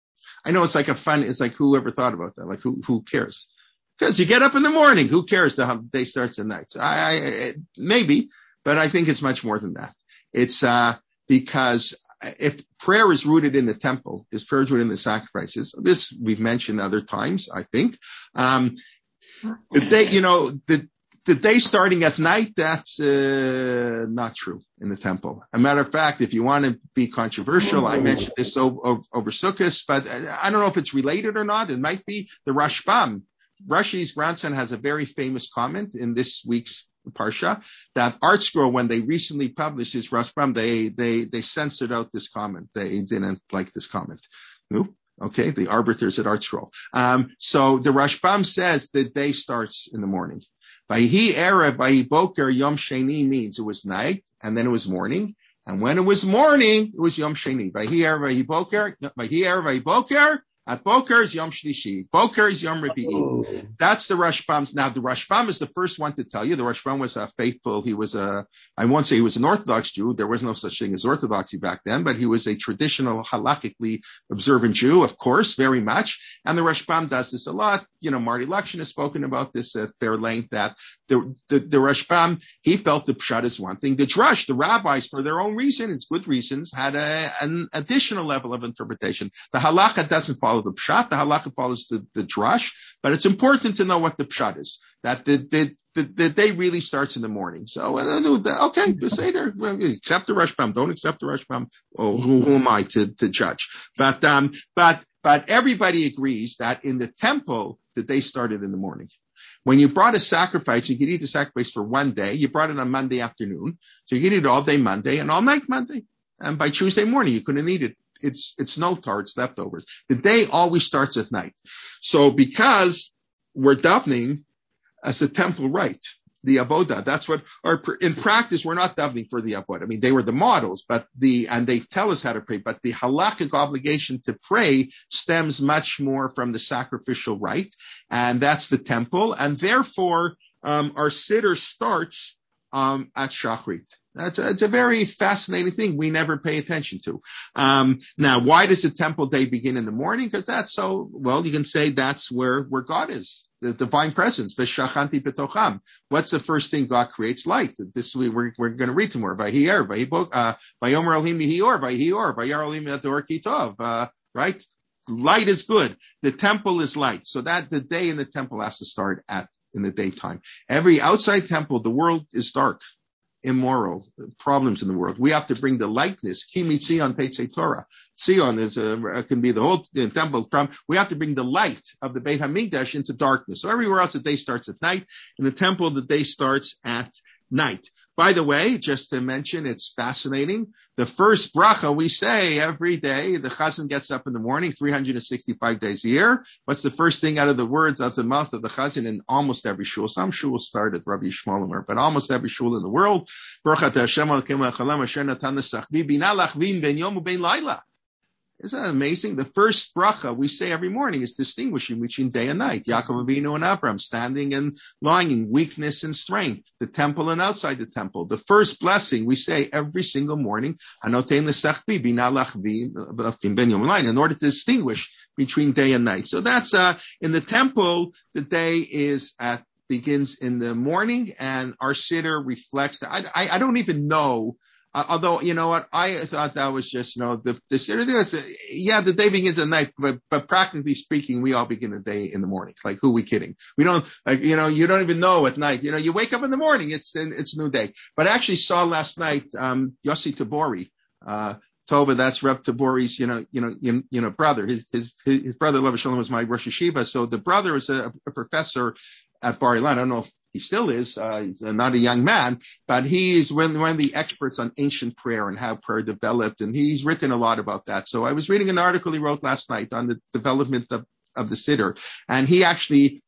I know it's like a fun, it's like whoever thought about that, like who, who cares? Because you get up in the morning. Who cares how the day starts at night? So I, I, maybe, but I think it's much more than that. It's, uh, because if prayer is rooted in the temple, is prayer rooted in the sacrifices. This we've mentioned other times, I think. Um, the day, you know, the, the day starting at night, that's, uh, not true in the temple. As a matter of fact, if you want to be controversial, I mentioned this over, over, over Sukkot, but I don't know if it's related or not. It might be the Rashbam. Rashi's grandson has a very famous comment in this week's Parsha that ArtScroll, when they recently published his Rashbam, they, they, they censored out this comment. They didn't like this comment. No? Okay. The arbiters at ArtScroll. Um, so the Rashbam says the day starts in the morning. Vayhi Erev, Vayhi Boker, Yom Sheni means it was night and then it was morning. And when it was morning, it was Yom Sheni. Vayhi Erev, Vayhi Boker, Vayhi Erev, Vayhi Boker. At Boker is Yom Shlishi. Boker is Yom Revi'i. Oh. That's the Rashbam. Now, the Rashbam is the first one to tell you. The Rashbam was a faithful. He was a, I won't say he was an Orthodox Jew. There was no such thing as Orthodoxy back then, but he was a traditional, halakhically observant Jew, of course, very much. And the Rashbam does this a lot. You know, Marty Lukshin has spoken about this at fair length, that the, the, the Rashbam, he felt the Pshat is one thing. The Drush, the rabbis, for their own reason, it's good reasons, had a, an additional level of interpretation. The halakha doesn't follow the Pshat. The halakha follows the, the Drush, but it's important to know what the Pshat is, that the, the, the, the day really starts in the morning. So, uh, okay, say there, accept the Rashbam, don't accept the Rashbam. Oh, who, who am I to, to judge? But, um, but, but everybody agrees that in the temple, the day started in the morning. When you brought a sacrifice, you could eat the sacrifice for one day. You brought it on Monday afternoon, so you could eat it all day Monday and all night Monday. And by Tuesday morning, you couldn't eat it. It's, it's no tar, it's leftovers. The day always starts at night. So because we're davening as a temple rite, the avodah, that's what, or in practice, we're not davening for the avodah. I mean, they were the models, but the, and they tell us how to pray, but the halakhic obligation to pray stems much more from the sacrificial rite, and that's the temple. And therefore, um, our siddur starts, um, at Shachrit. That's a, it's a very fascinating thing we never pay attention to. Um, now, why does the temple day begin in the morning? Because that's so, well, you can say that's where, where God is, the divine presence. V'shachanti b'tocham. What's the first thing God creates? Light. This we, we're, we're going to read tomorrow. Vayhi'er, vayhibok, uh, vayomer elohim yihior, vayhior, vayar elohim ador kitov, uh, right? Light is good. The temple is light. So that the day in the temple has to start at, in the daytime. Every outside temple, the world is dark, immoral, problems in the world. We have to bring the lightness. Kimi Tzion Teitzei Torah. Tzion is a, can be the whole the temple's problem. We have to bring the light of the Beit HaMikdash into darkness. So everywhere else the day starts at night. In the temple, the day starts at night. By the way, just to mention, it's fascinating. The first bracha we say every day, the chazan gets up in the morning, three hundred sixty-five days a year. What's the first thing out of the words, out of the mouth of the chazan in almost every shul? Some shuls start at Rabbi Shmuel, but almost every shul in the world. Baruch atah Hashem Elokeinu Haolam asher natan l'sachvi bina lachvin ben yom u'ben laila. Isn't that amazing? The first bracha we say every morning is distinguishing between day and night. Yaakov Avinu and Abraham, standing and lying in weakness and strength. The temple and outside the temple. The first blessing we say every single morning, Anotein l'sachvi bina lachvi ben yom u'ben, in order to distinguish between day and night. So that's, uh, in the temple, the day is at, begins in the morning, and our siddur reflects that. I, I, I don't even know. Uh, although, you know what, I thought that was just, you know, the, the, yeah, the day begins at night, but, but practically speaking, we all begin the day in the morning. Like, who are we kidding? We don't, like, you know, you don't even know at night. You know, you wake up in the morning, it's, it's a new day. But I actually saw last night, um, Yossi Tabori, uh, Tova, that's Reb Tabori's, you know, you know, you, you know, brother. His, his, his brother, Lev Shalom, was my Rosh Hashiva. So the brother is a, a professor at Bar Ilan. I don't know if he still is, uh, he's not a young man, but he is one, one of the experts on ancient prayer and how prayer developed. And he's written a lot about that. So I was reading an article he wrote last night on the development of, of the siddur. And he actually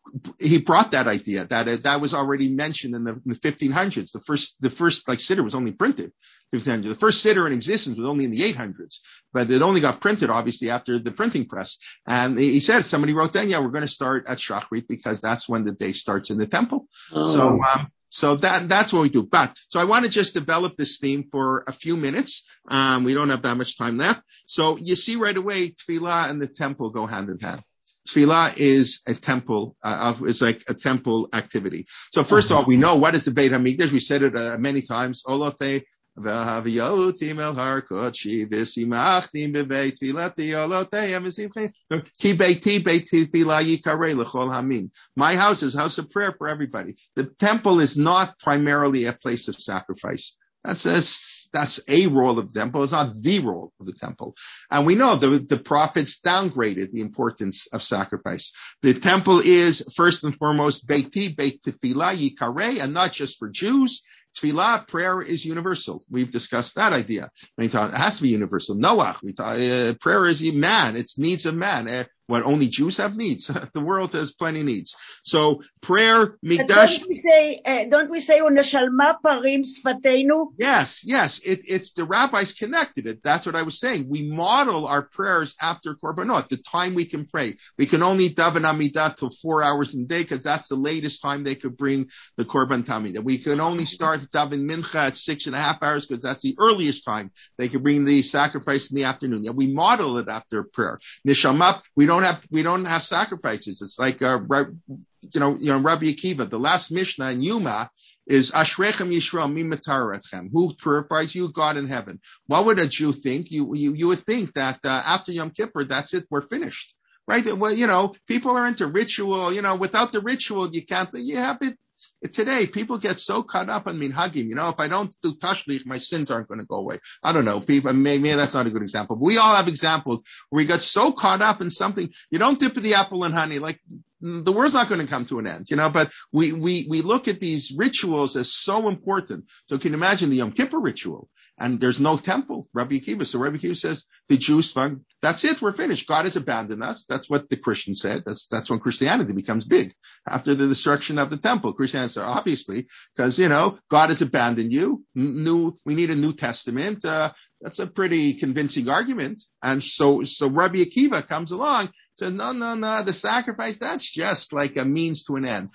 he brought that idea that uh, that was already mentioned in the, in the fifteen hundreds. The first, the first like siddur was only printed fifteen hundred. The first siddur in existence was only in the eight hundreds, but it only got printed obviously after the printing press. And he said, somebody wrote down, yeah, we're going to start at Shachrit because that's when the day starts in the temple. Oh. So, um, So that, that's what we do. But, so I want to just develop this theme for a few minutes. Um, we don't have that much time left. So you see right away, tefillah and the temple go hand in hand. Tefillah is a temple, uh, is like a temple activity. So first of all, we know what is the Beit HaMikdash. We said it uh, many times. Olote v'haviyotim el har kodshi v'simachtim b'beit tefilati oloteim v'simchim ki beiti beit tefillah yikarei l'chol hamim. My house is a house of prayer for everybody. The temple is not primarily a place of sacrifice. That's a, that's a role of the temple. It's not the role of the temple. And we know the, the prophets downgraded the importance of sacrifice. The temple is first and foremost beiti, beit tefillah, yikarei, and not just for Jews. Tefillah, prayer is universal. We've discussed that idea. It has to be universal. Noach, we thought, uh, prayer is man. It's needs of man. Uh, What only Jews have needs. The world has plenty of needs. So prayer, mikdash. Don't we say? Uh, don't we say "Uneshalma parim sfateinu"? Yes, yes. It, it's the rabbis connected it. That's what I was saying. We model our prayers after korbanot. The time we can pray. We can only daven amidah till four hours in the day because that's the latest time they could bring the korban tamid. We can only start daven mincha at six and a half hours because that's the earliest time they could bring the sacrifice in the afternoon. Yeah, we model it after prayer. Nishama, we don't. Have, we don't have sacrifices. It's like, uh, you know, you know, Rabbi Akiva, the last Mishnah in Yuma is Ashrechem Yisrael mi mataretchem. Who purifies you? God in heaven. What would a Jew think? You, you, you would think that, uh, after Yom Kippur, that's it. We're finished. Right? Well, you know, people are into ritual. You know, without the ritual, you can't, you have it. Today, people get so caught up on minhagim. You know, if I don't do tashlich, my sins aren't going to go away. I don't know. People, maybe, maybe that's not a good example. But we all have examples where we got so caught up in something. You don't dip the apple in honey. Like, the world's not going to come to an end, you know, but we, we, we look at these rituals as so important. So can you imagine the Yom Kippur ritual? And there's no temple, Rabbi Akiva. So Rabbi Akiva says, the Jews, that's it, we're finished. God has abandoned us. That's what the Christians said. That's, that's when Christianity becomes big. After the destruction of the temple, Christianity said, obviously, because, you know, God has abandoned you. New, we need a New Testament. Uh, that's a pretty convincing argument. And so, so Rabbi Akiva comes along, says, no, no, no, the sacrifice, that's just like a means to an end.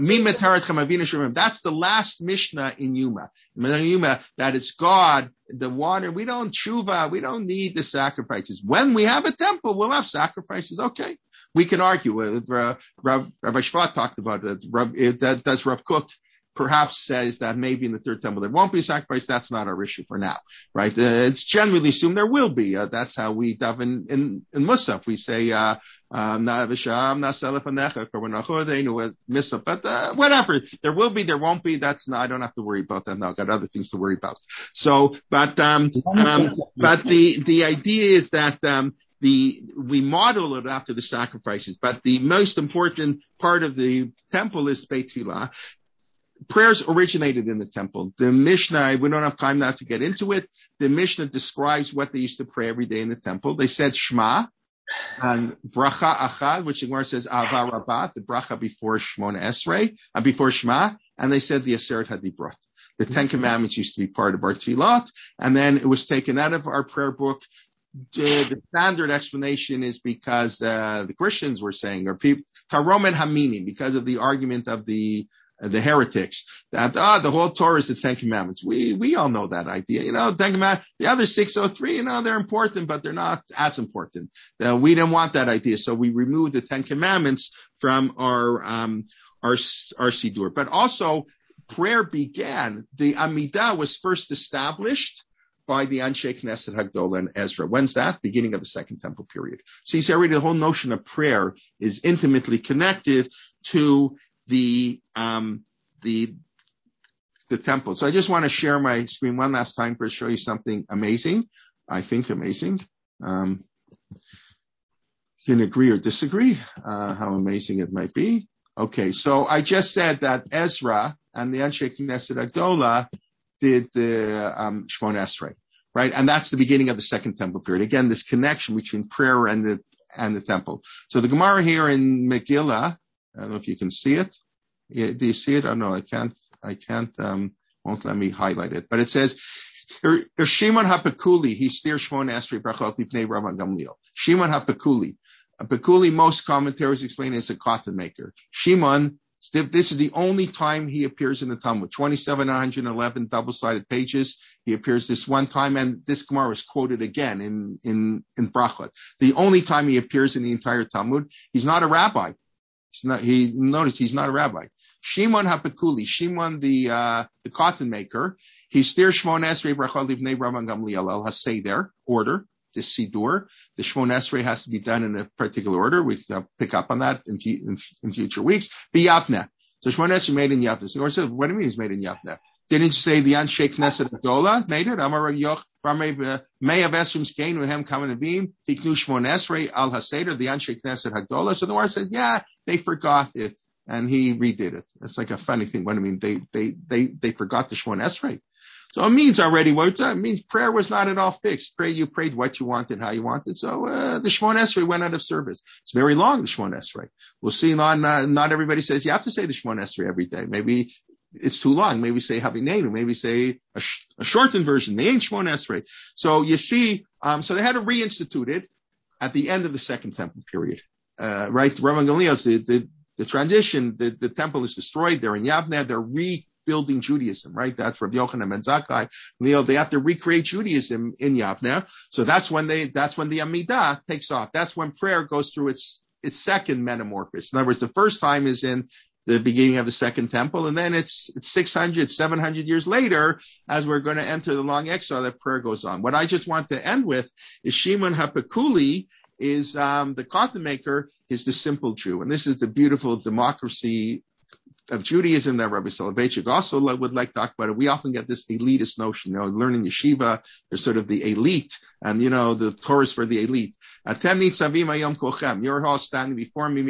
That's the last Mishnah in Yuma. In Yuma, that it's God, the water. We don't tshuva. We don't need the sacrifices. When we have a temple, we'll have sacrifices. Okay. We can argue. Uh, Rav, Rabbi Shvat talked about it. Rav, it that, does Rav Kook perhaps says that maybe in the third temple there won't be a sacrifice. That's not our issue for now, right? Uh, it's generally assumed there will be. Uh, that's how we daven in, in Musaf. We say, uh, um, but uh, whatever. There will be, there won't be. That's not, I don't have to worry about that now. I've got other things to worry about. So, but, um, um, but the, the idea is that, um, the, we model it after the sacrifices, but the most important part of the temple is Beit Tefillah. Prayers originated in the temple. The Mishnah, we don't have time now to get into it. The Mishnah describes what they used to pray every day in the temple. They said Shema and Bracha Achad, which the Gemara says Ava Rabbah, the Bracha before Shmona Esrei, and before Shema, and they said the Aseret HaDibrot. The Ten Commandments used to be part of our Tefillot, and then it was taken out of our prayer book. The standard explanation is because uh, the Christians were saying, or people, Taromet Hamini, because of the argument of the uh, the heretics, that ah, the whole Torah is the Ten Commandments. We we all know that idea, you know. Ten Commandments, the other six oh three, you know, they're important, but they're not as important. Uh, we didn't want that idea, so we removed the Ten Commandments from our um our our Siddur. But also, prayer began. The Amidah was first established by the Anshe Knesset Hagdolah and Ezra. When's that? Beginning of the Second Temple period. So you see already the whole notion of prayer is intimately connected to the, um, the, the temple. So I just want to share my screen one last time for to show you something amazing. I think amazing. Um, you can agree or disagree, uh, how amazing it might be. Okay. So I just said that Ezra and the Anshe Knesset Hagdolah did the um, Shmona Esrei, right? And that's the beginning of the Second Temple period. Again, this connection between prayer and the and the temple. So the Gemara here in Megillah, I don't know if you can see it. Yeah, do you see it? Oh no, I can't. I can't. Um, won't let me highlight it. But it says, Shimon HaPekuli, he steers Shmon Esrei Brachot Lipnei Rabban Gamliel. Shimon HaPekuli. Pekuli, most commentaries explain as a cotton maker. Shimon, this is the only time he appears in the Talmud. twenty-seven one eleven double-sided pages. He appears this one time, and this Gemara is quoted again in, in, in Brachot. The only time he appears in the entire Talmud. He's not a rabbi. He's not, he, notice he's not a rabbi. Shimon HaPekuli, Shimon the, uh, the cotton maker. He steers Shmon Esrei Brachot Livnei Rabban Gamliel El HaSeder order. This Sidur, the Shmon Esrei has to be done in a particular order. We can pick up on that in, in, in future weeks. B'Yavneh. So Shmon Esrei made in Yavneh. So said, what do you mean he's made in Yavneh? Didn't you say the Anshe Knesset Adola made it? Amar Yoch, May of Esrim's gain with him coming to beam. Tiknu Shmon Esrei Al HaSeder, the Anshe Knesset Hadola. So the Gemara says, yeah, they forgot it. And he redid it. It's like a funny thing. What I mean, they, they, they, they forgot the Shmon Esrei. So it means already what it means. Prayer was not at all fixed. Pray, you prayed what you wanted, how you wanted. So uh, the Shmon Esrei went out of service. It's very long, the Shmon Esrei. We'll see. Not, not not everybody says you have to say the Shmon Esrei every day. Maybe it's too long. Maybe say Havinenu. Maybe say a, sh- a shortened version. They ain't Shmon Esrei. So you see, um, so they had to reinstitute it at the end of the Second Temple period. Uh, right? Rabban Gamliel, the, the the transition, the, the temple is destroyed. They're in Yavneh. They're re building Judaism, right? That's Rabbi Yochanan ben Zakkai. You know, they have to recreate Judaism in Yavneh. So that's when they, that's when the Amidah takes off. That's when prayer goes through its, its second metamorphosis. In other words, the first time is in the beginning of the Second Temple, and then it's, it's six hundred, seven hundred years later, as we're going to enter the long exile, that prayer goes on. What I just want to end with is Shimon HaPekuli is, um, the cotton maker is the simple Jew. And this is the beautiful democracy of Judaism that Rabbi Soloveitchik also would like to talk about it. We often get this elitist notion, you know, learning yeshiva, there's sort of the elite, and, you know, the Torah is for the elite. You're all standing before me,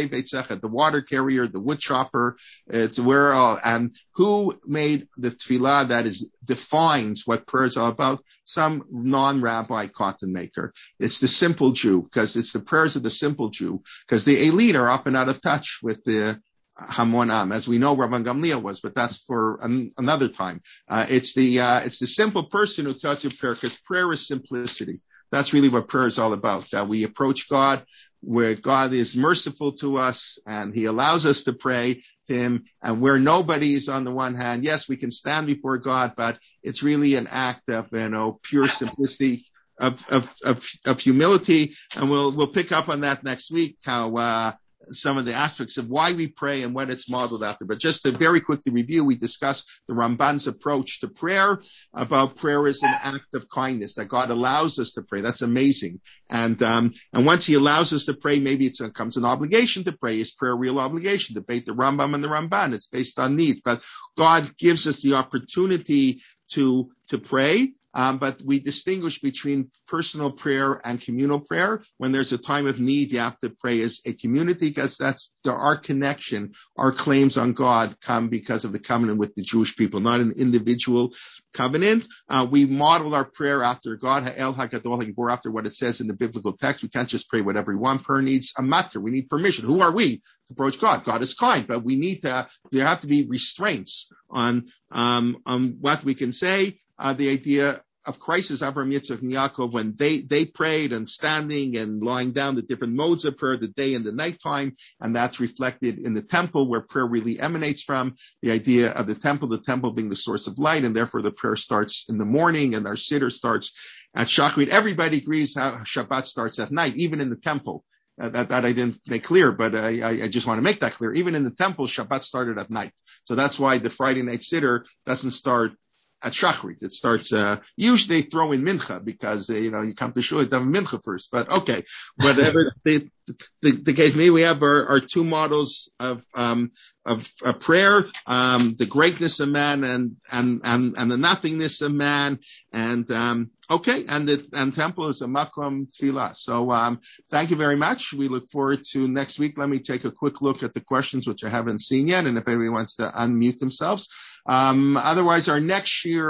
the water carrier, the wood chopper, it's where all, and who made the tefillah that is, defines what prayer is all about? Some non-rabbi cotton maker. It's the simple Jew, because it's the prayers of the simple Jew, because the elite are up and out of touch with the Hamon Am, as we know Rabban Gamliel was, but that's for an, another time. Uh, it's the, uh, it's the simple person who starts with prayer, because prayer is simplicity. That's really what prayer is all about, that we approach God where God is merciful to us and he allows us to pray to him, and where nobody is on the one hand. Yes, we can stand before God, but it's really an act of, you know, pure simplicity, of, of, of, of humility. And we'll, we'll pick up on that next week, how, uh, some of the aspects of why we pray and what it's modeled after. But just to very quickly review, we discussed the Ramban's approach to prayer, about prayer as an act of kindness, that God allows us to pray. That's amazing. And, um, and once he allows us to pray, maybe it becomes an obligation to pray. Is prayer a real obligation? Debate the Rambam and the Ramban. It's based on needs, but God gives us the opportunity to, to pray. Um, but we distinguish between personal prayer and communal prayer. When there's a time of need, you have to pray as a community, because that's our connection, our claims on God come because of the covenant with the Jewish people, not an individual covenant. Uh, we model our prayer after God, Ha'el HaGadol HaGibor, after what it says in the biblical text. We can't just pray whatever we want. Prayer needs a matter. We need permission. Who are we to approach God? God is kind, but we need to, there have to be restraints on, um, on what we can say. Uh, the idea of Christ is Abraham, Yitzchak, and Yaakov, when they, they prayed and standing and lying down, the different modes of prayer, the day and the nighttime, and that's reflected in the temple where prayer really emanates from. The idea of the temple, the temple being the source of light, and therefore the prayer starts in the morning and our siddur starts at Shachrit. Everybody agrees how Shabbat starts at night, even in the temple. Uh, that, that I didn't make clear, but I, I, I just want to make that clear. Even in the temple, Shabbat started at night. So that's why the Friday night siddur doesn't start at Shachrit. It starts, uh, usually they throw in Mincha because, uh, you know, you come to Shul, you have Mincha first, but okay. Whatever the, the, the case may be, we have our, our two models of, um, of, of prayer, um, the greatness of man and, and, and, and the nothingness of man. And, um, okay. And the, and temple is a makom tefillah. So, um, thank you very much. We look forward to next week. Let me take a quick look at the questions, which I haven't seen yet. And if anybody wants to unmute themselves. Um, otherwise, our next year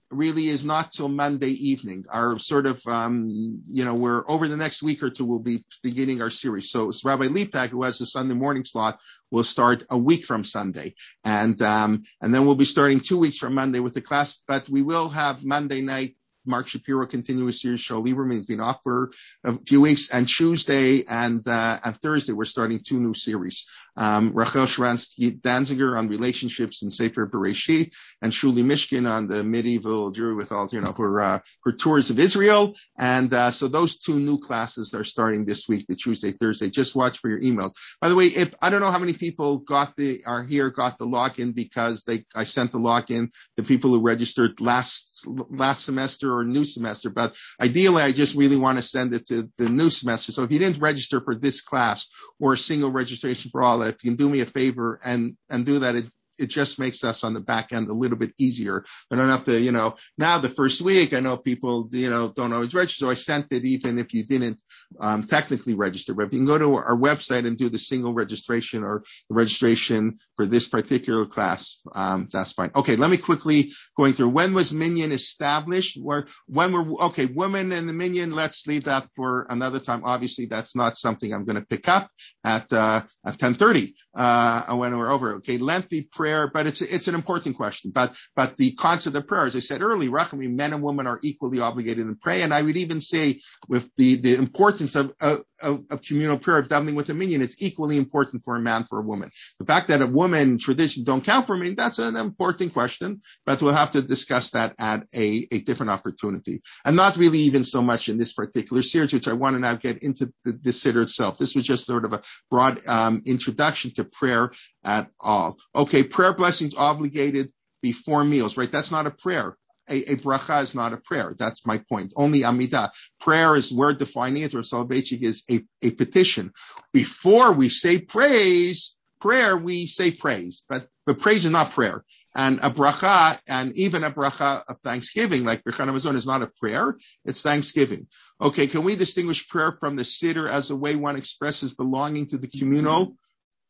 really is not till Monday evening. Our sort of, um, you know, we're over the next week or two, we'll be beginning our series. So it's Rabbi Liebtag, who has the Sunday morning slot, will start a week from Sunday. And, um, and then we'll be starting two weeks from Monday with the class, but we will have Monday night Mark Shapiro continuous series. Shaul Lieberman has been off for a few weeks, and Tuesday and uh, and Thursday we're starting two new series. Um, Rachel Sharansky Danziger on relationships in Sefer Bereshit, and Shuli Mishkin on the medieval Jewry with all you know her uh, her tours of Israel. And uh, so those two new classes are starting this week, the Tuesday, Thursday. Just watch for your emails. By the way, if I don't know how many people got the are here got the login because they I sent the login to people who registered last last semester or new semester, but ideally I just really want to send it to the new semester. So if you didn't register for this class or a single registration for all, if you can do me a favor and and do that, it it just makes us on the back end a little bit easier. I don't have to, you know, now the first week, I know people, you know, don't always register. So I sent it even if you didn't um, technically register. But if you can go to our website and do the single registration or the registration for this particular class, um, that's fine. Okay, let me quickly going through. When was Minyan established? Where, when were, okay, women and the Minyan, let's leave that for another time. Obviously, that's not something I'm going to pick up at, uh, at ten thirty, uh, when we're over. Okay, lengthy prayer. Prayer, but it's it's an important question. But but the concept of prayer, as I said earlier, Rachamim, men and women are equally obligated to pray. And I would even say, with the the importance of of, of communal prayer, of davening with a minyan, it's equally important for a man for a woman. The fact that a woman tradition don't count for me, that's an important question. But we'll have to discuss that at a a different opportunity, and not really even so much in this particular series, which I want to now get into the, the siddur itself. This was just sort of a broad um, introduction to prayer at all. Okay, prayer blessings obligated before meals, right? That's not a prayer. A, a bracha is not a prayer. That's my point. Only amidah. Prayer is, we're defining it, or Soloveitchik is a, a petition. Before we say praise, prayer, we say praise, but, but praise is not prayer. And a bracha, and even a bracha of thanksgiving, like Birkat Hamazon, is not a prayer, it's thanksgiving. Okay, can we distinguish prayer from the siddur as a way one expresses belonging to the communal?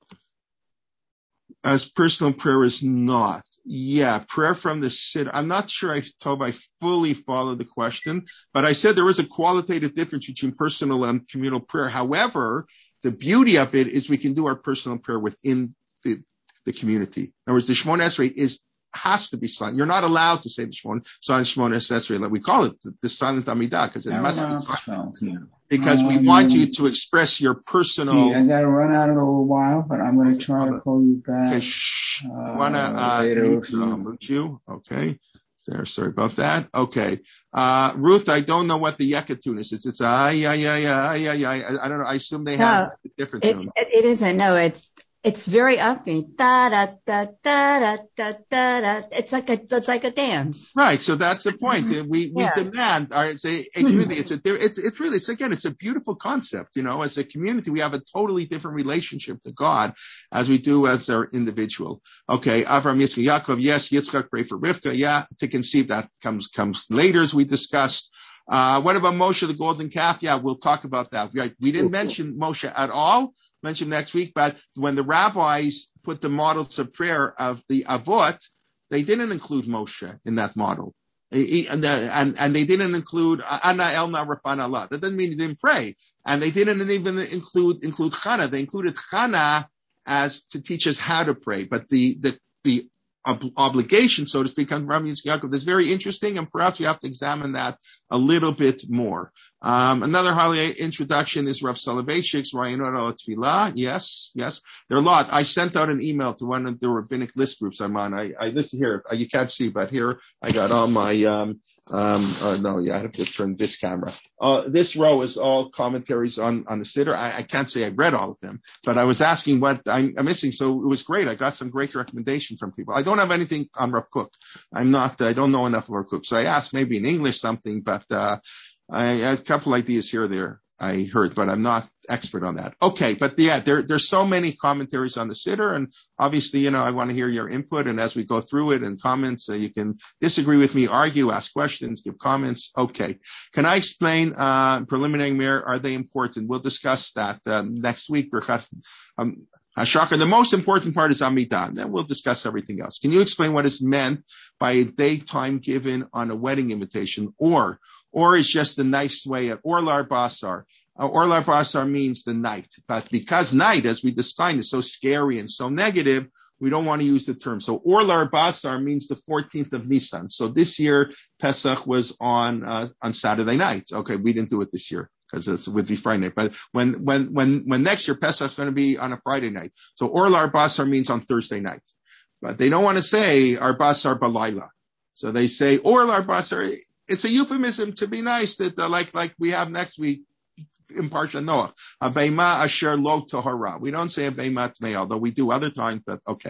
As personal prayer is not. Yeah, prayer from the siddur. I'm not sure I told I fully followed the question, but I said there is a qualitative difference between personal and communal prayer. However, the beauty of it is we can do our personal prayer within the, the community. In other words, the Shemona Esrei is has to be silent. You're not allowed to say the Shemona, silent Shemona Esrei. Like we call it the, the silent Amidah, because it I must run be out of yeah. because we um, want you to express your personal. Gee, I gotta run out in a little while, but I'm gonna try to call you back. Okay, shh. Uh, I wanna uh, later mute, uh, mute you. Okay. There, sorry about that. Okay. Uh, Ruth, I don't know what the Yeka tune is. It's, it's, ay, ay, ay, ay, ay, ay. I don't know. I assume they have No, a different it, tune. it, it isn't. No, it's it's very upbeat. Da da da da da da da da. It's like a it's like a dance. Right. So that's the point. We, we Yeah. demand, our, it's a, a community. It's a, it's, it's really, it's again, it's a beautiful concept. You know, as a community, we have a totally different relationship to God as we do as our individual. Okay. Avram, Yitzchak, Yaakov. Yes. Yitzchak, pray for Rivka. Yeah. To conceive, that comes, comes later, as we discussed. Uh, what about Moshe, the golden calf? Yeah, we'll talk about that. We, we didn't mention Moshe at all. Mention next week, but when the rabbis put the models of prayer of the Avot, they didn't include Moshe in that model. And, and, and they didn't include Ana Elna Rafan Allah. That doesn't mean they didn't pray. And they didn't even include, include Chana. They included Chana as to teach us how to pray. But the, the, the ob- obligation, so to speak, on Rabbi Yitzchak Yaakov is very interesting, and perhaps we have to examine that a little bit more. Um, another holiday introduction is Rav Soloveitchik's Rayonot al Tefillah. Yes, yes. There are a lot. I sent out an email to one of the rabbinic list groups I'm on. I, I listen here. You can't see, but here I got all my, um, um, uh, no, yeah, I have to turn this camera. Uh, this row is all commentaries on, on the siddur. I, I can't say I read all of them, but I was asking what I'm, I'm missing. So it was great. I got some great recommendations from people. I don't have anything on Rav Kook. I'm not, I don't know enough of Rav Kook. So I asked maybe in English something, but, uh, I had a couple ideas here or there I heard, but I'm not expert on that. Okay, but yeah, there, there's so many commentaries on the siddur, and obviously, you know, I want to hear your input, and as we go through it and comments, uh, you can disagree with me, argue, ask questions, give comments. Okay. Can I explain, uh, preliminary mayor, are they important? We'll discuss that, uh, next week. Um, Hashachar. The most important part is Amidah. Then we'll discuss everything else. Can you explain what is meant by a daytime given on a wedding invitation? Or, or is just a nice way of Orlar Basar. Uh, Orlar Basar means the night. But because night, as we described, is so scary and so negative, we don't want to use the term. So Orlar Basar means the fourteenth of Nisan. So this year, Pesach was on, uh, on Saturday night. Okay, we didn't do it this year because it would be Friday night. But when, when, when, when next year Pesach's going to be on a Friday night. So Orlar Basar means on Thursday night. But they don't want to say Ar Basar Balayla. So they say Orlar Basar. It's a euphemism to be nice that, uh, like, like we have next week. In Parsha Noach, a beima asher lo tahara. We don't say a beima tmei, although we do other times, but okay.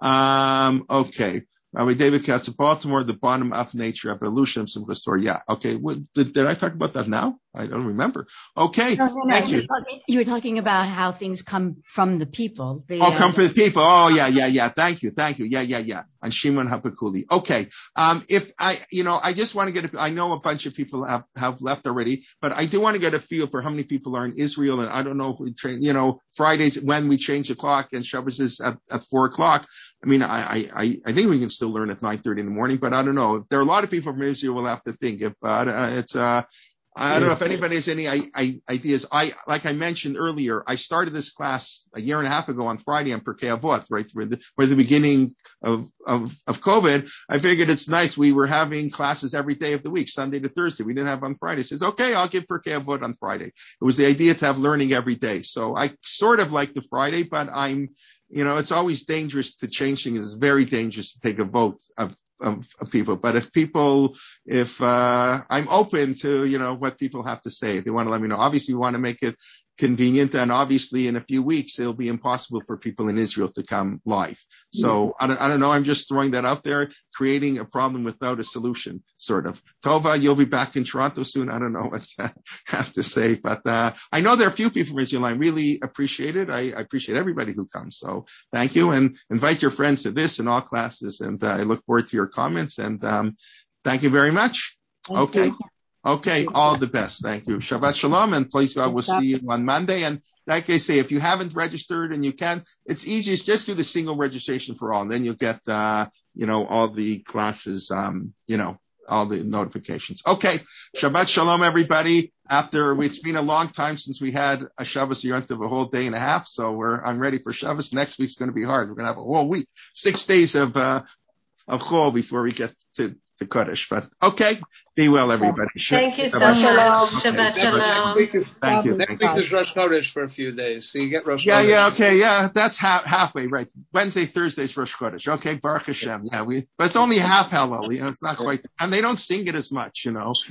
Um, okay. Rabbi David Katz of Baltimore, the bottom of nature, evolution, some story. Yeah. Okay. What, did, did I talk about that now? I don't remember. Okay. No, no, no. Thank You, you. were talking, you were talking about how things come from the people. The, Oh, come uh, for the people. Oh, yeah, yeah, yeah. Thank you. Thank you. Yeah, yeah, yeah. And Shimon HaPakuli. Okay. Um, if I, you know, I just want to get a, I know a bunch of people have, have left already, but I do want to get a feel for how many people are in Israel. And I don't know if we train, you know, Fridays when we change the clock and Shabbos is at, at four o'clock. I mean, I, I, I think we can still learn at nine thirty in the morning, but I don't know. If there are a lot of people from Israel, we'll have to think if, uh, it's, uh, I don't know if anybody has any I, I, ideas. I, like I mentioned earlier, I started this class a year and a half ago on Friday on Pirkei Avot, right? For the, for the beginning of, of, of COVID. I figured it's nice. We were having classes every day of the week, Sunday to Thursday. We didn't have on Friday. Says, okay, I'll give Pirkei Avot on Friday. It was the idea to have learning every day. So I sort of like the Friday, but I'm, you know, it's always dangerous to change things. It's very dangerous to take a vote of, Of, of people. But if people, if, uh, I'm open to, you know, what people have to say. If they want to let me know, obviously we want to make it convenient. And obviously in a few weeks, it'll be impossible for people in Israel to come live. So I don't, I don't know. I'm just throwing that out there, creating a problem without a solution, sort of. Tova, you'll be back in Toronto soon. I don't know what I have to say, but, uh, I know there are a few people from Israel. I really appreciate it. I, I appreciate everybody who comes. So thank you, and invite your friends to this and all classes. And uh, I look forward to your comments, and, um, thank you very much. Thank Okay. you. Okay, all the best. Thank you. Shabbat Shalom, and please God, we'll see you on Monday. And like I say, if you haven't registered and you can, it's easiest, just do the single registration for all, and then you'll get, uh, you know, all the classes, um, you know, all the notifications. Okay, Shabbat Shalom, everybody. After, it's been a long time since we had a Shabbos Yontiv of a whole day and a half, so we're, I'm ready for Shabbos. Next week's going to be hard. We're going to have a whole week, six days of, uh, of Chol before we get to, to Kodesh. But okay, be well, everybody. Thank you so Shabbat much. Shalom. Shabbat Okay. Shalom. Next week is, Thank you. next Thank week you. is Rosh Chodesh for a few days, so you get Rosh Yeah, Chodesh. yeah, okay, yeah, that's half, halfway, right. Wednesday, Thursday's Rosh Chodesh. Okay, Baruch Hashem. Yeah, we, but it's only half Hallel, you know, it's not quite, and they don't sing it as much, you know.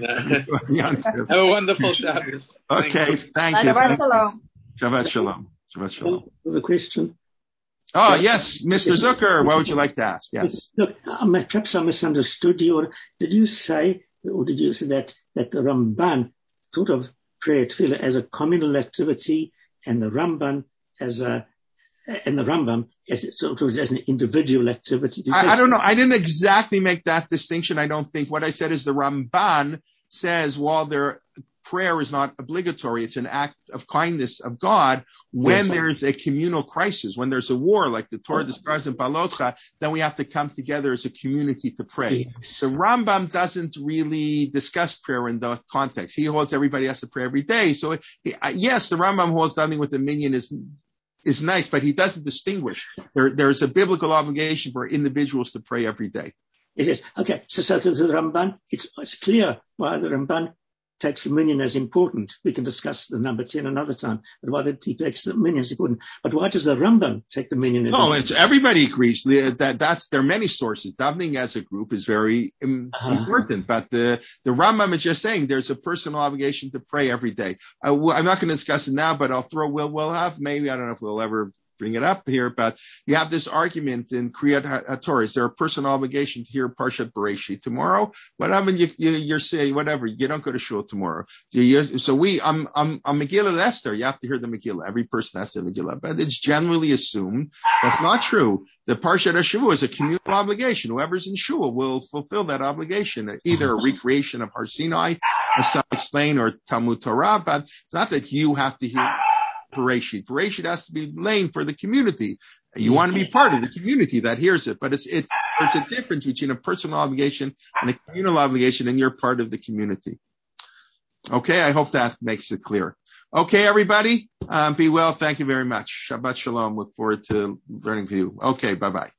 Have a wonderful Shabbos. Okay, thank you. Shabbat Shalom. Shabbat Shalom. Shabbat Shalom. The question. Oh, yes, Mister Zucker, what would you like to ask? Yes. Look, um, perhaps I misunderstood you. Or did you say, or did you say that, that the Ramban thought of prayer tefillah as a communal activity, and the Ramban as a, and the Rambam as, sort of as an individual activity? I, I don't know. I didn't exactly make that distinction. I don't think. What I said is the Ramban says while their prayer is not obligatory, it's an act of kindness of God. When Yes, there's a communal crisis, when there's a war, like the Torah describes in Balotcha, then we have to come together as a community to pray. Yes. The Rambam doesn't really discuss prayer in that context. He holds everybody has to pray every day. So he, yes, the Rambam holds something with the minyan is is nice, but he doesn't distinguish. There, there's a biblical obligation for individuals to pray every day. It is. Okay, so, so, so the Ramban, it's, it's clear why the Ramban takes the minyan as important. We can discuss the number ten another time, but why he takes the minyan as important. But why does the Rambam take the minyan as No, important? it's, everybody agrees that that's, there are many sources. Davening as a group is very um, Uh-huh. important, but the, the Rambam is just saying there's a personal obligation to pray every day. I, I'm not going to discuss it now, but I'll throw, we'll, we'll have, maybe, I don't know if we'll ever bring it up here, but you have this argument in Kriyat HaTorah. Is there a personal obligation to hear Parshat Bereshit tomorrow? What I mean, you, you, you're saying whatever. You don't go to shul tomorrow. You, you, so we, I'm, I'm, I'm Megillah Esther. You have to hear the Megillah. Every person has to hear the Megillah, but it's generally assumed that's not true. The Parshat HaShavua is a communal obligation. Whoever's in shul will fulfill that obligation, either a recreation of Har Sinai, as some explain, or Talmud Torah. But it's not that you have to hear. Bereshit. Bereshit has to be laying for the community. You want to be part of the community that hears it, but it's, it's, there's a difference between a personal obligation and a communal obligation, and you're part of the community. Okay, I hope that makes it clear. Okay, everybody, um, be well. Thank you very much. Shabbat shalom. Look forward to learning from you. Okay, bye-bye.